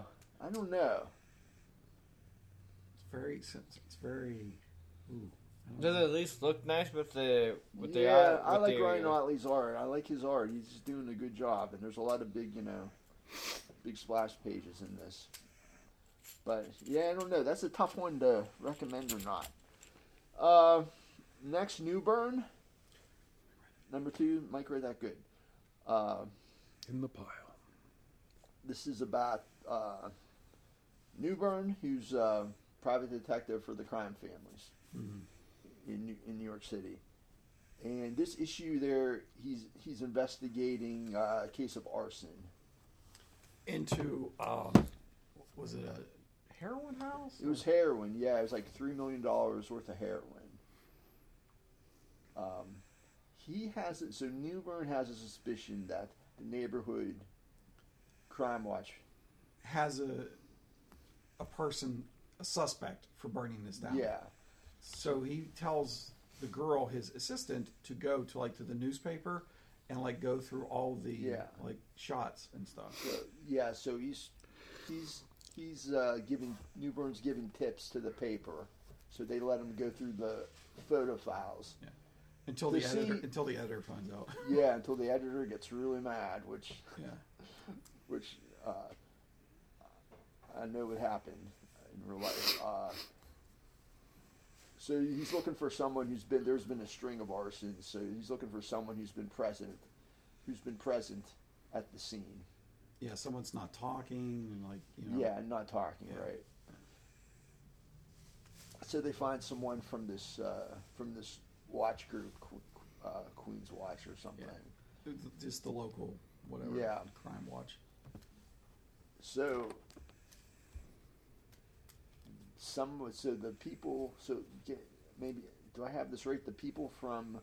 It's very. Ooh. Does it at least look nice with the I like Ryan Otley's art. I like his art. He's just doing a good job, and there's a lot of big splash pages in this. But yeah, I don't know. That's a tough one to recommend or not. Next, Newburn, number 2. Mike read that good. In the pile. This is about Newburn, who's a private detective for the crime families. Mm-hmm. In New York City, and this issue there, he's investigating a case of arson into was it a heroin house? It was heroin. Yeah, it was like $3 million worth of heroin. So Newburn has a suspicion that the neighborhood crime watch has a person, a suspect for burning this down. Yeah. So he tells the girl, his assistant, to go to the newspaper and like go through all the Yeah. like shots and stuff. So he's giving Newburn's giving tips to the paper, so they let him go through the photo files. Until The the editor finds out. Yeah, until the editor gets really mad, which Yeah. I know would happen in real life. So he's looking for someone there's been a string of arsons, so he's looking for someone who's been present at the scene. Yeah, someone's not talking and like, you know. Yeah, not talking, Yeah. right. So they find someone from this watch group, Queen's Watch or something. Yeah. Just the local whatever. Yeah. Crime watch. So the people. Maybe do I have this right? The people from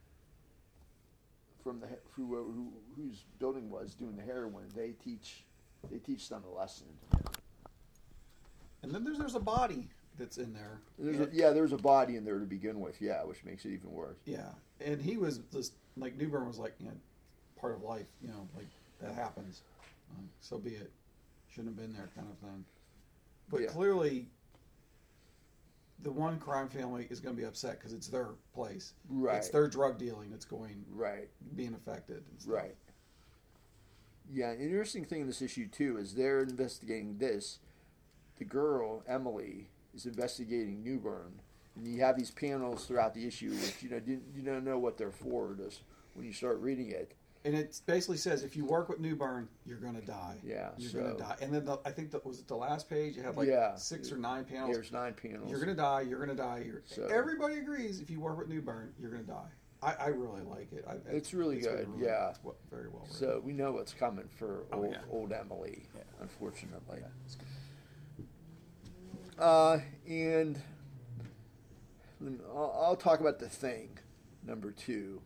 whose building was doing the heroin. They teach them a lesson. And then there's a body that's in there. There's a body in there to begin with. Yeah, which makes it even worse. Yeah, and he was just like Newburn was like, you know, part of life. You know, like that happens. So be it. Shouldn't have been there, kind of thing. But Yeah. clearly, the one crime family is going to be upset because it's their place. Right. It's their drug dealing that's Right. being affected. And stuff. Right. Yeah, an interesting thing in this issue too is they're investigating this. The girl Emily is investigating Newburn, and you have these panels throughout the issue, which you don't know what they're for just when you start reading it. And it basically says if you work with Newburn, you're going to die. Yeah, you're so- going to die. And then I think that was the last page. It had like Yeah. 6 or 9 panels. There's 9 panels. You're going to die. You're going to die. So- Everybody agrees if you work with Newburn, you're going to die. I really like it. It's really good, yeah. It's very well written. So we know what's coming for Oh, yeah. old Emily, Yeah. unfortunately. Yeah, it's good. And I'll talk about The Thing, number 2,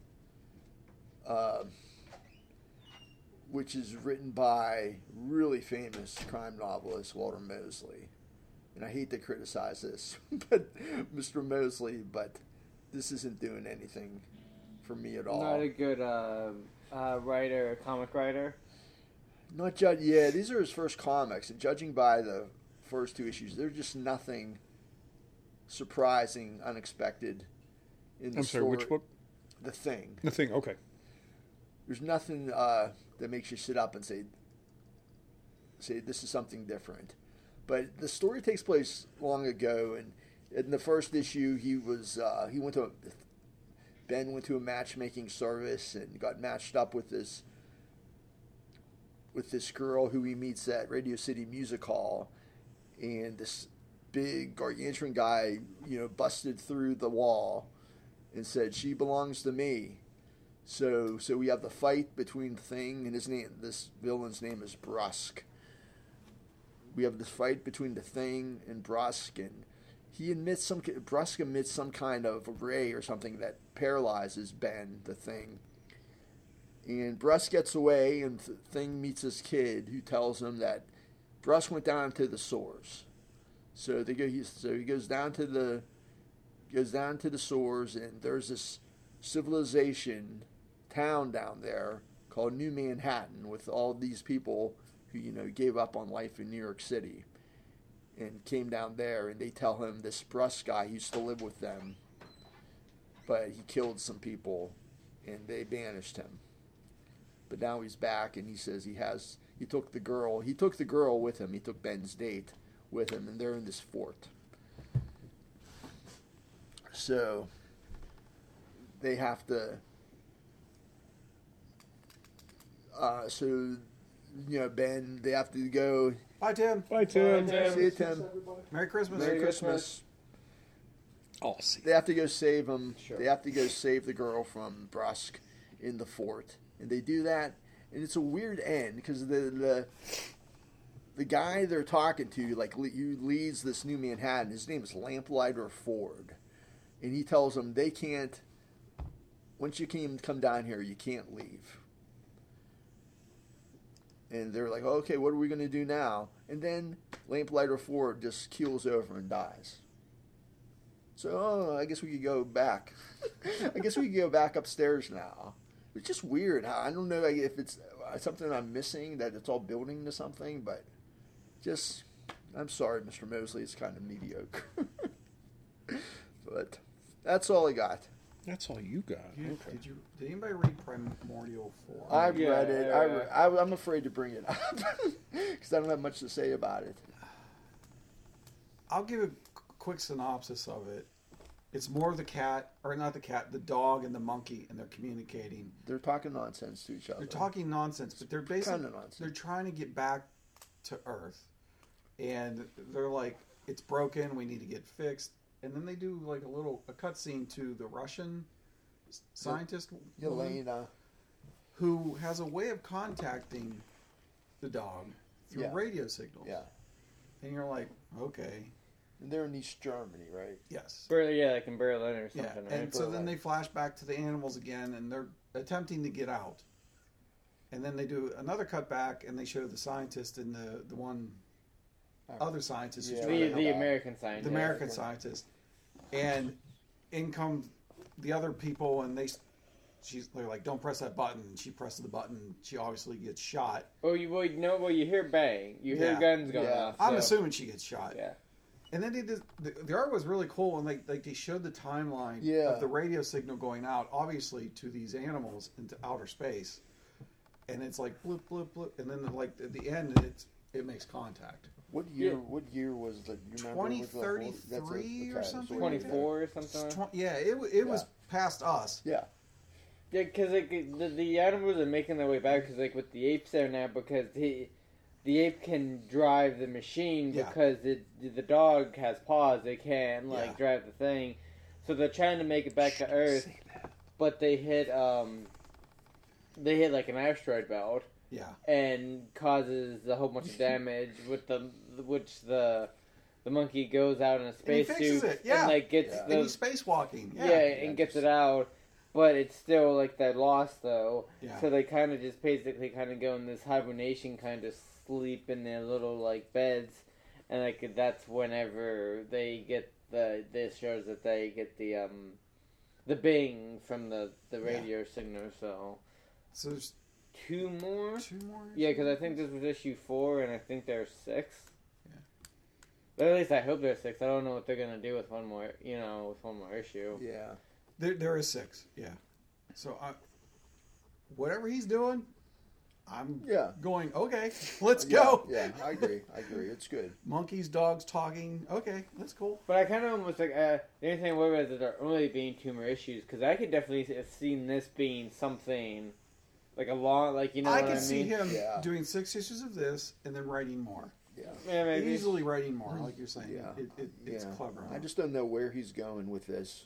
which is written by really famous crime novelist Walter Mosley. And I hate to criticize this, but Mr. Mosley, but this isn't doing anything for me at all. Not a good writer, comic writer. Yeah, these are his first comics, and judging by the first 2 issues, there's just nothing surprising, unexpected in the I'm sorry, story. which book? The Thing. The Thing, okay. There's nothing that makes you sit up and say this is something different. But the story takes place long ago, and in the first issue, Ben went to a matchmaking service and got matched up with this girl who he meets at Radio City Music Hall, and this big gargantuan guy, busted through the wall and said, "She belongs to me." So we have the fight between Thing and this villain's name is Brusque. We have this fight between the Thing and Brusque, and Brusque emits some kind of ray or something that paralyzes Ben, the Thing. And Brusque gets away, and Thing meets this kid who tells him that Brusque went down to the sewers. So he goes down to the sewers, and there's this civilization town down there called New Manhattan with all these people who gave up on life in New York City and came down there, and they tell him this Brusque guy used to live with them, but he killed some people and they banished him. But now he's back, and he says he took the girl with him. He took Ben's date with him, and they're in this fort. So they have to. Ben, they have to go. Bye, Tim. Bye, Tim. See you, Tim. Merry Christmas. Merry Christmas. I'll see. They have to go save him. Sure. They have to go save the girl from Brusque in the fort, and they do that. And it's a weird end because the guy they're talking to, leads this New Manhattan. His name is Lamplighter Ford, and he tells them they can't. Once you come down here, you can't leave. And they're like, okay, what are we going to do now? And then Lamplighter Ford just keels over and dies. So, I guess we could go back. I guess we could go back upstairs now. It's just weird. I don't know if it's something I'm missing, that it's all building to something, but just, I'm sorry, Mr. Mosley, it's kind of mediocre. But that's all I got. That's all you got. Okay. Did anybody read Primordial 4? I've read it. Yeah. I'm afraid to bring it up because I don't have much to say about it. I'll give a quick synopsis of it. It's more the cat, or not the cat, the dog and the monkey, and they're communicating. They're talking nonsense to each other. They're talking nonsense, but they're basically Kinda nonsense. they're trying to get back to Earth, and they're like, "It's broken. We need to get fixed." And then they do like a cutscene to the Russian scientist woman, Yelena. who has a way of contacting the dog through Yeah. radio signals. Yeah. And you're like, okay, And they're in East Germany, right? yes. Yeah, like in Berlin or Yeah, something, right? and so then they flash back to the animals again, and they're attempting to get out. And then they do another cut back, and they show the scientist and the one other scientist who's Yeah. trying to help the out. American scientist. The American scientist. And in come the other people, and they're like, "Don't press that button." And she presses the button. She obviously gets shot. You hear bang. You hear Yeah. guns going Yeah. off. I'm so- assuming she gets shot. Yeah. And then the art was really cool, and they showed the timeline Yeah. of the radio signal going out, obviously to these animals into outer space, and it's like blip blip blip, and then like at the end it makes contact. What year? What year was the? You remember? Was the whole- 2033 or that's something? so 24 or something. Yeah, it was past us. Yeah. Yeah, because like the animals are making their way back. Because like with the apes there now, because the ape can drive the machine Yeah. because the dog has paws. They can Yeah. drive the thing. So they're trying to make it back to Earth, but they hit like an asteroid belt. Yeah, And causes a whole bunch of damage with the monkey goes out in a he spacesuit fixes it, yeah. and like gets Yeah. and he's spacewalking. yeah, Yeah, and gets it out, but it's still like they're lost though. Yeah. So they kind of just basically kind of go in this hibernation, kind of sleep in their little like beds, and like that's whenever they get this shows that they get the bing from the radio signal. So So there's two more. 2 more. Yeah, because I think this was issue 4, and I think there's 6. Yeah. But at least I hope there's 6. I don't know what they're gonna do with one more issue. Yeah. There is 6. Yeah. So whatever he's doing, I'm Yeah. going. Okay, let's Yeah, go. Yeah, I agree. It's good. Monkeys, dogs talking. Okay, that's cool. But I kind of almost like the only thing I worry about is that there are only being 2 more issues because I could definitely have seen this being something like a long, like I what could I see mean? him Yeah. doing 6 issues of this and then writing more. Yeah. Yeah, maybe. Easily writing more, like you're saying. Yeah. It's Yeah. clever. I just don't know where he's going with this.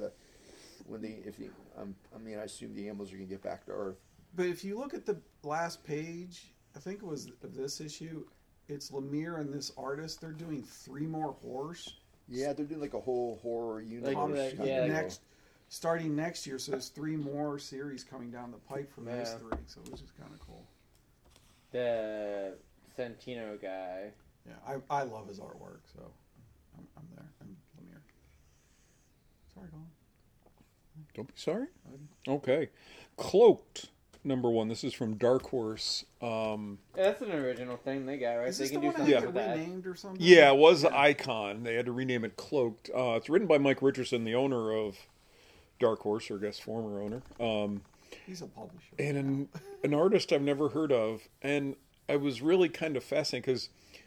I assume the animals are gonna get back to Earth. But if you look at the last page, I think it was of this issue. It's Lemire and this artist. They're doing 3 more horrors. Yeah, they're doing like a whole horror universe. like, kind yeah, of next, starting next year. So there's 3 more series coming down the pipe from those Yeah. 3. So which is kind of cool. The Santino guy. Yeah, I love his artwork. So I'm there. And Lemire. Sorry, Colin. Don't be sorry. Okay. Cloaked, number 1. This is from Dark Horse. Yeah, that's an original thing they got, right? Is They this can the do one something that with got that. renamed or something? Yeah, it was Icon. They had to rename it Cloaked. It's written by Mike Richardson, the owner of Dark Horse, or I guess former owner. He's a publisher. And an artist I've never heard of. And I was really kind of fascinated because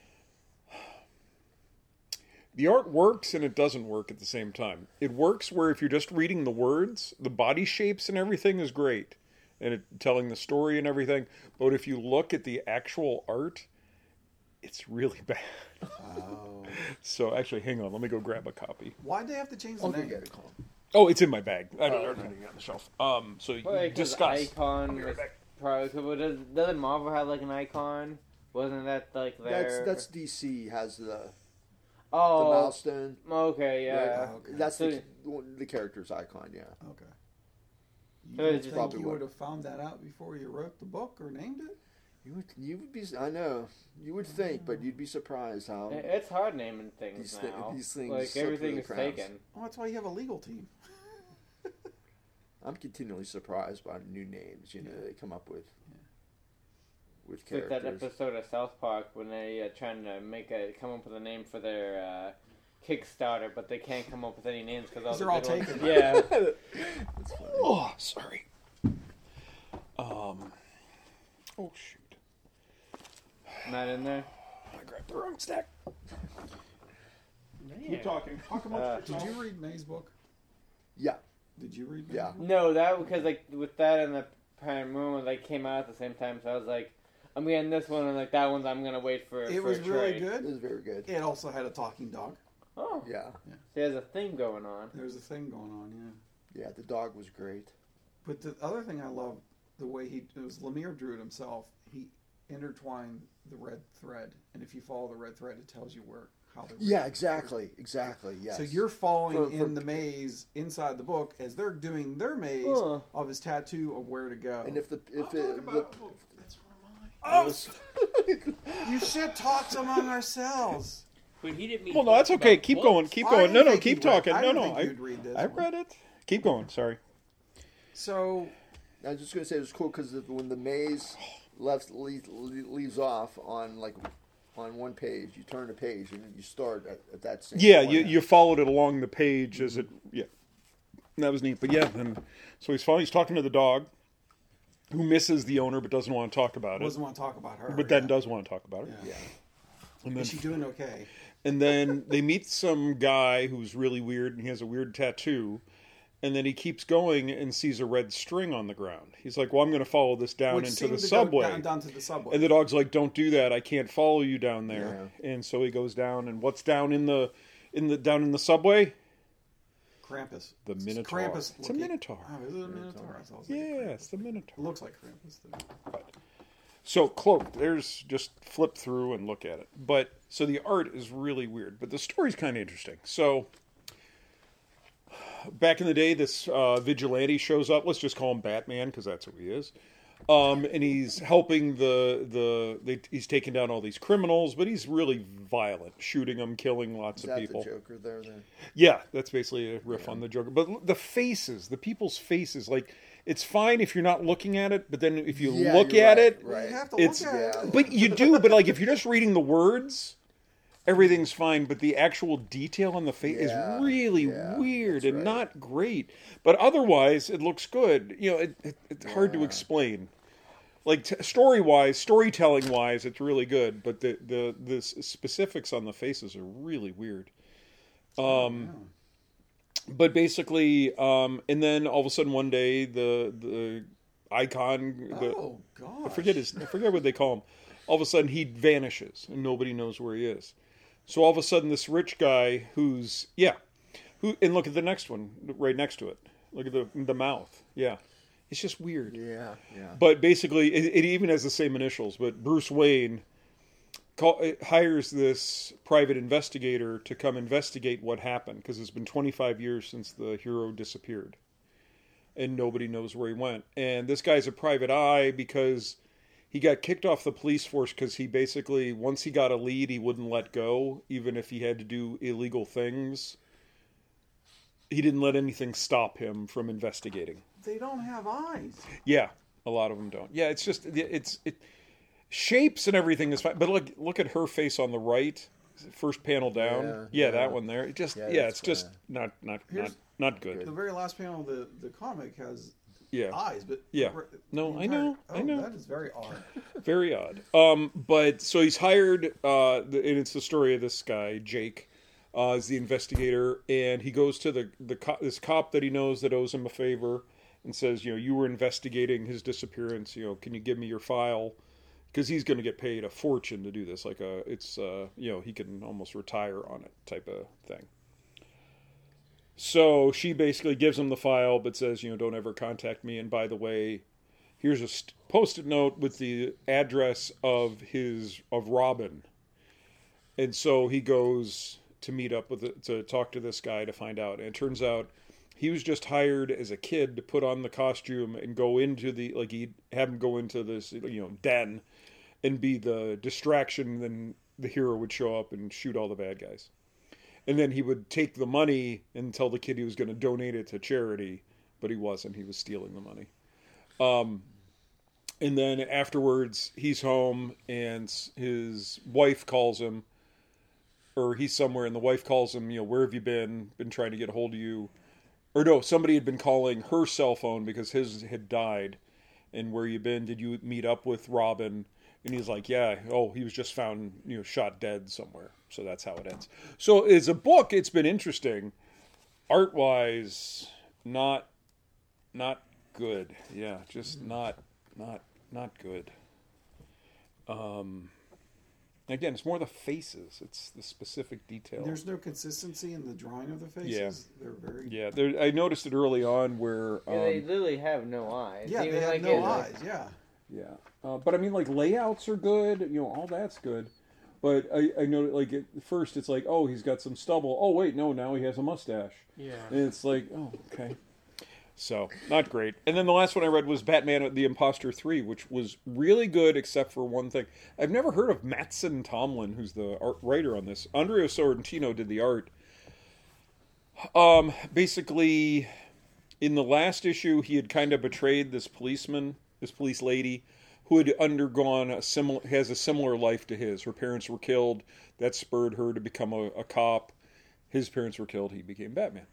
the art works and it doesn't work at the same time. It works where if you're just reading the words, the body shapes and everything is great, and telling the story and everything. But if you look at the actual art, it's really bad. Oh. So actually, hang on, let me go grab a copy. Why'd they have to change the I'll name? get it, Colin. Oh, it's in my bag. I don't know. It's on the shelf. So Well, like, 'cause discuss. Icon was probably. Doesn't Marvel have like an icon? Wasn't that like their? That's DC has the oh, milestone. okay, yeah. Right? okay. That's So- the character's icon. Yeah. Okay. So You it's don't just- think Probably you what- would have found that out before you wrote the book or named it? You would be. I know. You would think, but you'd be surprised how. It's hard naming things These now. things like slip everything through is the cracks. taken. Well, that's why you have a legal team. I'm continually surprised by new names. They come up with It's like characters. that episode of South Park when they trying to come up with a name for their Kickstarter, but they can't come up with any names because they're all taken. Yeah. It's funny. Oh, sorry. Oh shoot! Not in there. I grabbed the wrong stack. Man. Keep talking. Did you read May's book? Yeah, Did you read? Yeah. May's book? No, that because like with that and the Paranormal, they came out at the same time, so I was like, I'm getting this one, and like that one's I'm gonna wait for. It for was a really trade. it good. was very good. It also had a talking dog. Oh, Yeah, so there's a theme going on. There was a thing going on, yeah. yeah. The dog was great. But the other thing I love, the way it was Lemire drew it himself. He intertwined the red thread, and if you follow the red thread, it tells you how the Yeah, exactly. Yes. So you're following For- in the maze inside the book as they're doing their maze Huh. of his tattoo of where to go. and if Oh, you should talk among ourselves. But he didn't mean. Well, no, that's talk okay. about Keep books. going. Keep I going. didn't No, think keep you'd read- talking. I No, didn't no. think you'd read this I one. read it. Keep going. Sorry. So I was just gonna say it was cool because when the maze leaves off on one page, you turn the page and you start at that same Yeah, point. you followed it along the page as it. Yeah, that was neat. But yeah, then so he's talking to the dog, who misses the owner but doesn't want to talk about it, doesn't want to talk about her. but then does want to talk about it. Yeah. And then Is she doing okay? And then they meet some guy who's really weird, and he has a weird tattoo. And then he keeps going and sees a red string on the ground. He's like, well, I'm going to follow this down Which into seemed the to go subway. down to the subway. And the dog's like, don't do that. I can't follow you down there. And so he goes down, and what's down in the subway? Krampus. The It's Minotaur. Krampus It's a looking. Minotaur. Oh, is it a Minotaur? I thought it was like a Yeah, Krampus. it's the Minotaur. It looks like Krampus. To me. So Cloak, there's just flip through and look at it. But so the art is really weird, but the story's kind of interesting. So back in the day, this vigilante shows up. Let's just call him Batman because that's who he is. And he's helping he's taking down all these criminals, but he's really violent, shooting them, killing lots Is of that people. the Joker there? Then Yeah, that's basically a riff on the Joker. But the faces, the people's faces, like it's fine if you're not looking at it, but then if you Yeah, look you're at right, it, right. You have to It's- look at it. but you do. But like if you're just reading the words, everything's fine. But the actual detail on the face Yeah, is really yeah, weird that's and right. not great. But otherwise, it looks good. You know, it's hard to explain. Like storytelling wise, it's really good. But the specifics on the faces are really weird. But basically, and then all of a sudden one day the icon, Oh gosh! I forget what they call him. All of a sudden he vanishes and nobody knows where he is. So all of a sudden this rich guy and look at the next one right next to it. Look at the mouth. Yeah, it's just weird. yeah. But basically, it even has the same initials. But Bruce Wayne hires this private investigator to come investigate what happened because it's been 25 years since the hero disappeared, and nobody knows where he went. And this guy's a private eye because he got kicked off the police force because he basically, once he got a lead, he wouldn't let go, even if he had to do illegal things. He didn't let anything stop him from investigating. They don't have eyes. Yeah, a lot of them don't. Yeah, it's just it shapes and everything is fine, but look at her face on the right, first panel down. Yeah, that one there. It just Yeah, it's that's just not good. The very last panel of the comic has Yeah, eyes, but Yeah. the No, entire- I know. That is very odd. very odd. But so he's hired, and it's the story of this guy Jake, as the investigator, and he goes to this cop that he knows that owes him a favor, and says, you were investigating his disappearance. Can you give me your file? Because he's going to get paid a fortune to do this. He can almost retire on it type of thing. So she basically gives him the file, but says, don't ever contact me. And by the way, here's a post-it note with the address of Robin. And so he goes to meet up to talk to this guy to find out. And it turns out he was just hired as a kid to put on the costume and go into he'd have him go into this, den and be the distraction. Then the hero would show up and shoot all the bad guys. And then he would take the money and tell the kid he was going to donate it to charity but he wasn't. He was stealing the money. And then afterwards, he's home, and his wife calls him, or he's somewhere, and the wife calls him, where have you been? Been trying to get a hold of you. Or no, somebody had been calling her cell phone because his had died. And where you been? Did you meet up with Robin? And he's like, yeah. Oh, he was just found, shot dead somewhere. So that's how it ends. So as a book, it's been interesting. Art-wise, not good. Yeah, just not good. Again, it's more the faces. It's the specific detail. There's no consistency in the drawing of the faces. Yeah. They're very... Yeah, I noticed it early on where... they literally have no eyes. Yeah, they have no eyes, yeah. Yeah. But I mean, like, layouts are good. All that's good. But I know, like, at first it's like, oh, he's got some stubble. Oh, wait, no, now he has a mustache. Yeah. And it's like, oh, okay. So, not great. And then the last one I read was Batman the Imposter 3, which was really good except for one thing. I've never heard of Mattson Tomlin, who's the art writer on this. Andrea Sorrentino did the art. Basically, in the last issue, he had kind of betrayed this police lady, who had undergone has a similar life to his. Her parents were killed. That spurred her to become a cop. His parents were killed. He became Batman.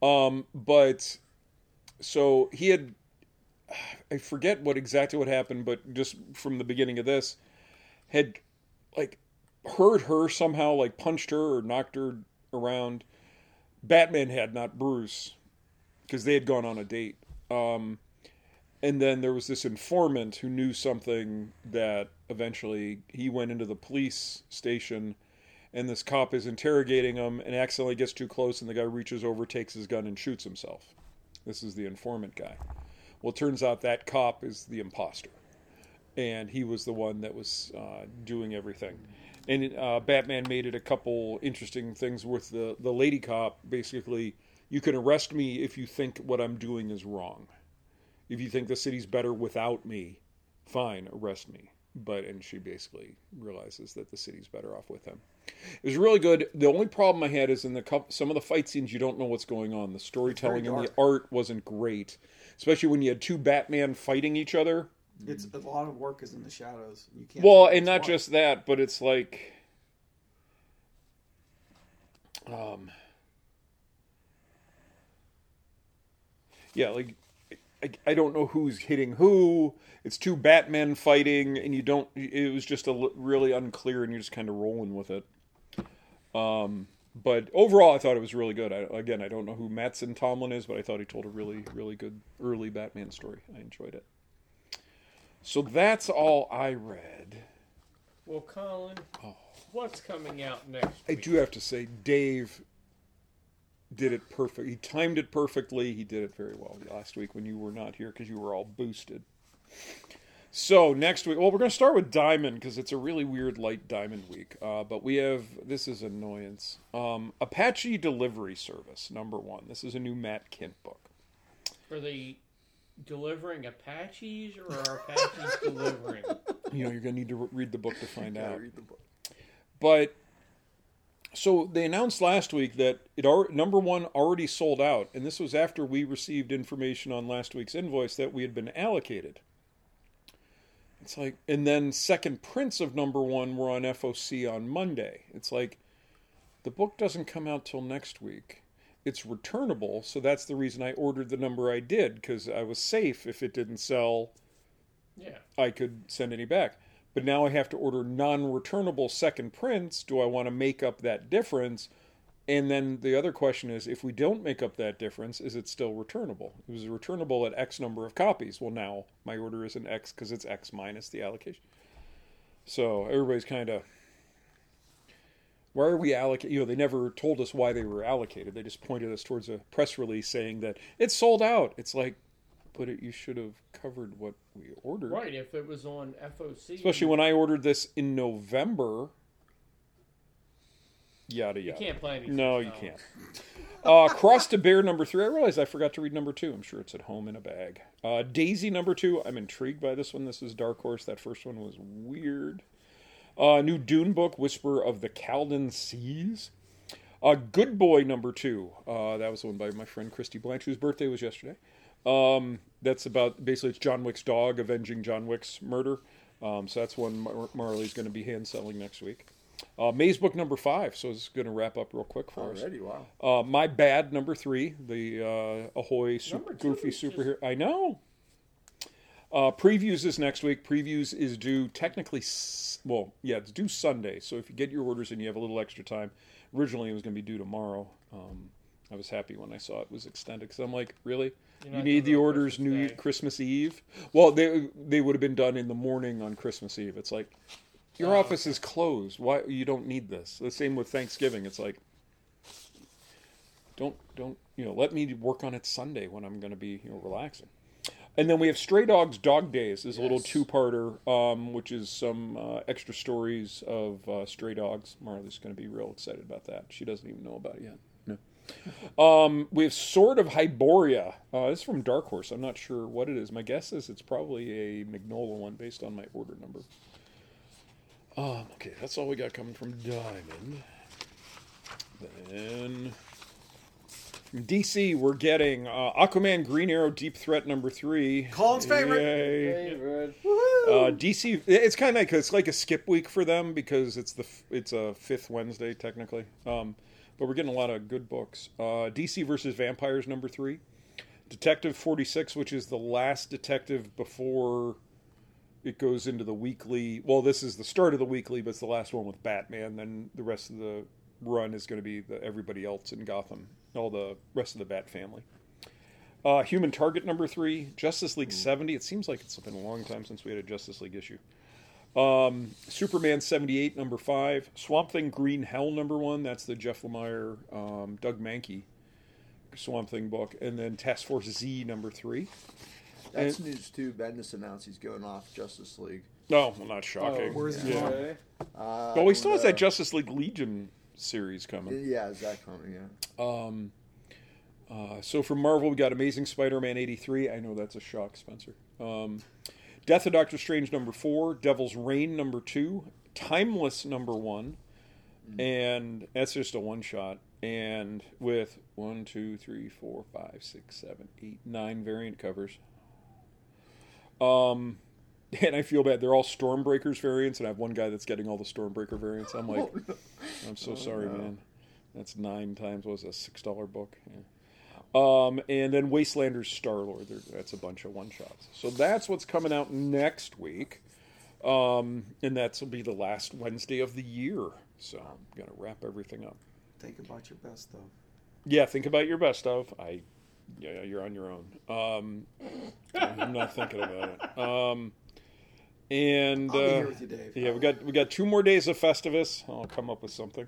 So he had, I forget exactly what happened, but just from the beginning of this, had like hurt her somehow, like punched her or knocked her around. Batman had, not Bruce, because they had gone on a date. And then there was this informant who knew something that eventually he went into the police station, and this cop is interrogating him and accidentally gets too close, and the guy reaches over, takes his gun, and shoots himself. This is the informant guy. Well, it turns out that cop is the imposter. And he was the one that was doing everything. And Batman made it a couple interesting things with the lady cop. Basically, you can arrest me if you think what I'm doing is wrong. If you think the city's better without me, fine, arrest me. And she basically realizes that the city's better off with him. It was really good. The only problem I had is in some of the fight scenes, you don't know what's going on. The storytelling and the art wasn't great, especially when you had two Batman fighting each other. It's a lot of work is in the shadows. You can't. Well, and not just that, but it's like, yeah, like I don't know who's hitting who. It's two Batmen fighting, and it was just really unclear, and you're just kind of rolling with it. But overall, I thought it was really good. I don't know who Mattson Tomlin is, but I thought he told a really, really good early Batman story. I enjoyed it. So that's all I read. Well, Colin, what's coming out next I week? do have to say, Dave did it perfect. He timed it perfectly. He did it very well last week when you were not here because you were all boosted. So next week, we're going to start with Diamond because it's a really weird light Diamond week. But we have, this is annoyance, Apache Delivery Service, #1. This is a new Matt Kindt book. Are they delivering Apaches or are Apaches delivering? You're going to need to read the book to find out. Read the book. But so they announced last week that #1 already sold out, and this was after we received information on last week's invoice that we had been allocated. It's like, and then second prints of #1 were on FOC on Monday. It's like, the book doesn't come out till next week. It's returnable, so that's the reason I ordered the number I did, because I was safe. If it didn't sell, I could send any back. But now I have to order non-returnable second prints. Do I want to make up that difference? And then the other question is, if we don't make up that difference, is it still returnable? It was returnable at X number of copies. Well, now my order is an X because it's X minus the allocation. So everybody's kind of, why are we allocated? They never told us why they were allocated. They just pointed us towards a press release saying that it's sold out. It's like, but you should have covered what we ordered. Right, if it was on FOC. Especially when I ordered this in November. Yada yada. You can't play anything. No, you can't. Cross to Bear #3. I realized I forgot to read #2. I'm sure it's at home in a bag. Daisy #2. I'm intrigued by this one. This is Dark Horse. That first one was weird. New Dune book, Whisper of the Calden Seas. Good Boy #2. That was the one by my friend Christy Blanche, whose birthday was yesterday. That's about, basically it's John Wick's dog avenging John Wick's murder. So that's one Marley's going to be hand selling next week. Maze Book number 5, so it's going to wrap up real quick for us. Already, wow. My Bad number 3, the Ahoy Number 2 Goofy is just- superhero. I know. Previews is next week. Previews is due technically, it's due Sunday. So if you get your orders and you have a little extra time, originally it was going to be due tomorrow. I was happy when I saw it was extended because I'm like, really? You're You not need doing the it on orders Christmas New Day. Christmas Eve? Well, they would have been done in the morning on Christmas Eve. It's like, your office is closed. Why you don't need this? The same with Thanksgiving. It's like, don't let me work on it Sunday when I'm going to be relaxing. And then we have Stray Dogs Dog Days is a little two-parter, which is some extra stories of stray dogs. Marley's going to be real excited about that. She doesn't even know about it yet. No. We have Sword of Hyboria. This is from Dark Horse. I'm not sure what it is. My guess is it's probably a Magnola one based on my order number. Okay, that's all we got coming from Diamond. Then from DC, we're getting Aquaman Green Arrow Deep Threat number 3. Colin's favorite. Yay. Favorite. DC, it's kind of like a skip week for them because it's a 5th Wednesday technically. But we're getting a lot of good books. DC versus Vampires number 3. Detective 46, which is the last detective before it goes into the weekly. Well, this is the start of the weekly, but it's the last one with Batman. Then the rest of the run is going to be everybody else in Gotham, all the rest of the Bat family. Human Target number 3, Justice League 70. It seems like it's been a long time since we had a Justice League issue. Superman 78 number 5, Swamp Thing Green Hell number 1. That's the Jeff Lemire, Doug Mankey Swamp Thing book, and then Task Force Z number 3. That's news too. Bendis announced he's going off Justice League. No, well, not shocking. Where's he yeah. from? Okay. Well, he still has that Justice League Legion series coming. Yeah, is that coming? Yeah. So from Marvel, we got Amazing Spider-Man 83. I know that's a shock, Spencer. Death of Doctor Strange number 4, Devil's Reign number 2, Timeless number 1, and that's just a one-shot. And with 1, 2, 3, 4, 5, 6, 7, 8, 9 variant covers. And I feel bad. They're all Stormbreakers variants, and I have one guy that's getting all the Stormbreaker variants. I'm like, I'm so sorry, man. That's 9 times, what was it, a $6 book? Yeah. And then Wastelanders Star-Lord. That's a bunch of one-shots. So that's what's coming out next week. And that will be the last Wednesday of the year. So I'm going to wrap everything up. Think about your best stuff. Yeah, think about your best of. Yeah, you're on your own. I'm not thinking about it. And I'll be here with you, Dave. yeah, we got 2 more days of Festivus. I'll come up with something.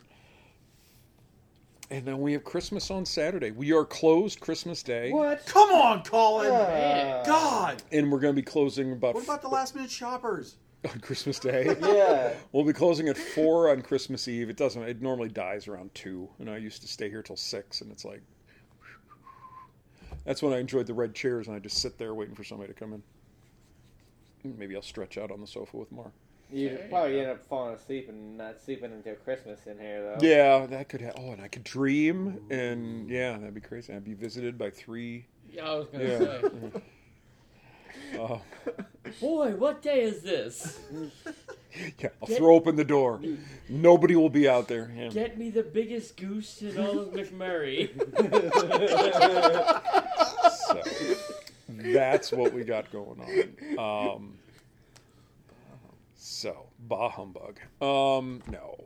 And then we have Christmas on Saturday. We are closed Christmas Day. What? Come on, Colin! Yeah. God! And we're going to be closing about What about the last minute shoppers? on Christmas Day. Yeah. We'll be closing at 4 on Christmas Eve. It normally dies around 2. And I used to stay here till 6, and it's like, that's when I enjoyed the red chairs, and I just sit there waiting for somebody to come in. Maybe I'll stretch out on the sofa with Mark. You'd probably end up falling asleep and not sleeping until Christmas in here, though. Yeah, that could happen. Oh, and I could dream, and yeah, that'd be crazy. I'd be visited by 3. Yeah, I was gonna Yeah. say. Boy, what day is this? Yeah, I'll throw open the door. Nobody will be out there. Yeah. Get me the biggest goose in all of McMurray. So that's what we got going on. So, bah humbug. No.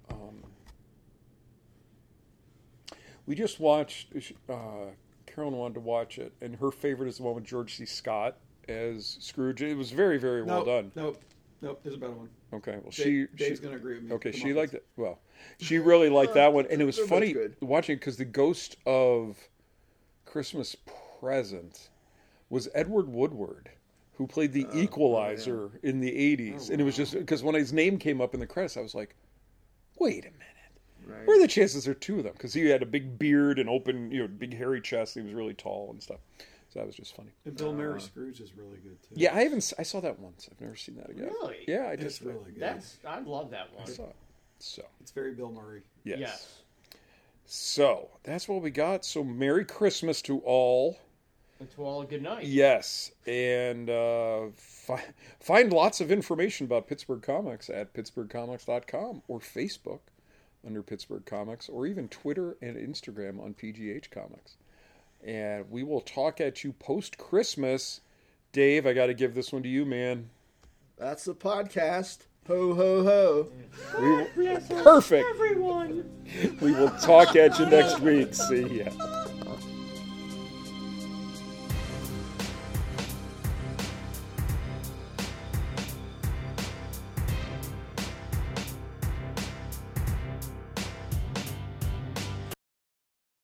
We just watched, Carolyn wanted to watch it, and her favorite is the one with George C. Scott as Scrooge. It was very, very well done. Nope. There's a better one. Okay, well, Dave's going to agree with me. Okay, The she Muppets. liked it. Well, she really liked that one, and it was They're both funny good. watching it because the ghost of Christmas Present was Edward Woodward, who played the Equalizer in the 80s. And it was just because when his name came up in the credits, I was like, wait a minute. Right. What are the chances there are 2 of them? Because he had a big beard and open, big hairy chest. He was really tall and stuff. So that was just funny. And Bill Murray Scrooge is really good, too. Yeah, I saw that once. I've never seen that again. Really? Yeah, I It's just really good. I love that one. I saw it. So, It's very Bill Murray. yes. Yes. So, that's what we got. So, Merry Christmas to all. Until all, good night. Yes, and find lots of information about Pittsburgh Comics at pittsburghcomics.com or Facebook under Pittsburgh Comics, or even Twitter and Instagram on PGH Comics. And we will talk at you post-Christmas. Dave, I got to give this one to you, man. That's the podcast. Ho, ho, ho. Perfect. Everyone. We will talk at you next week. See ya.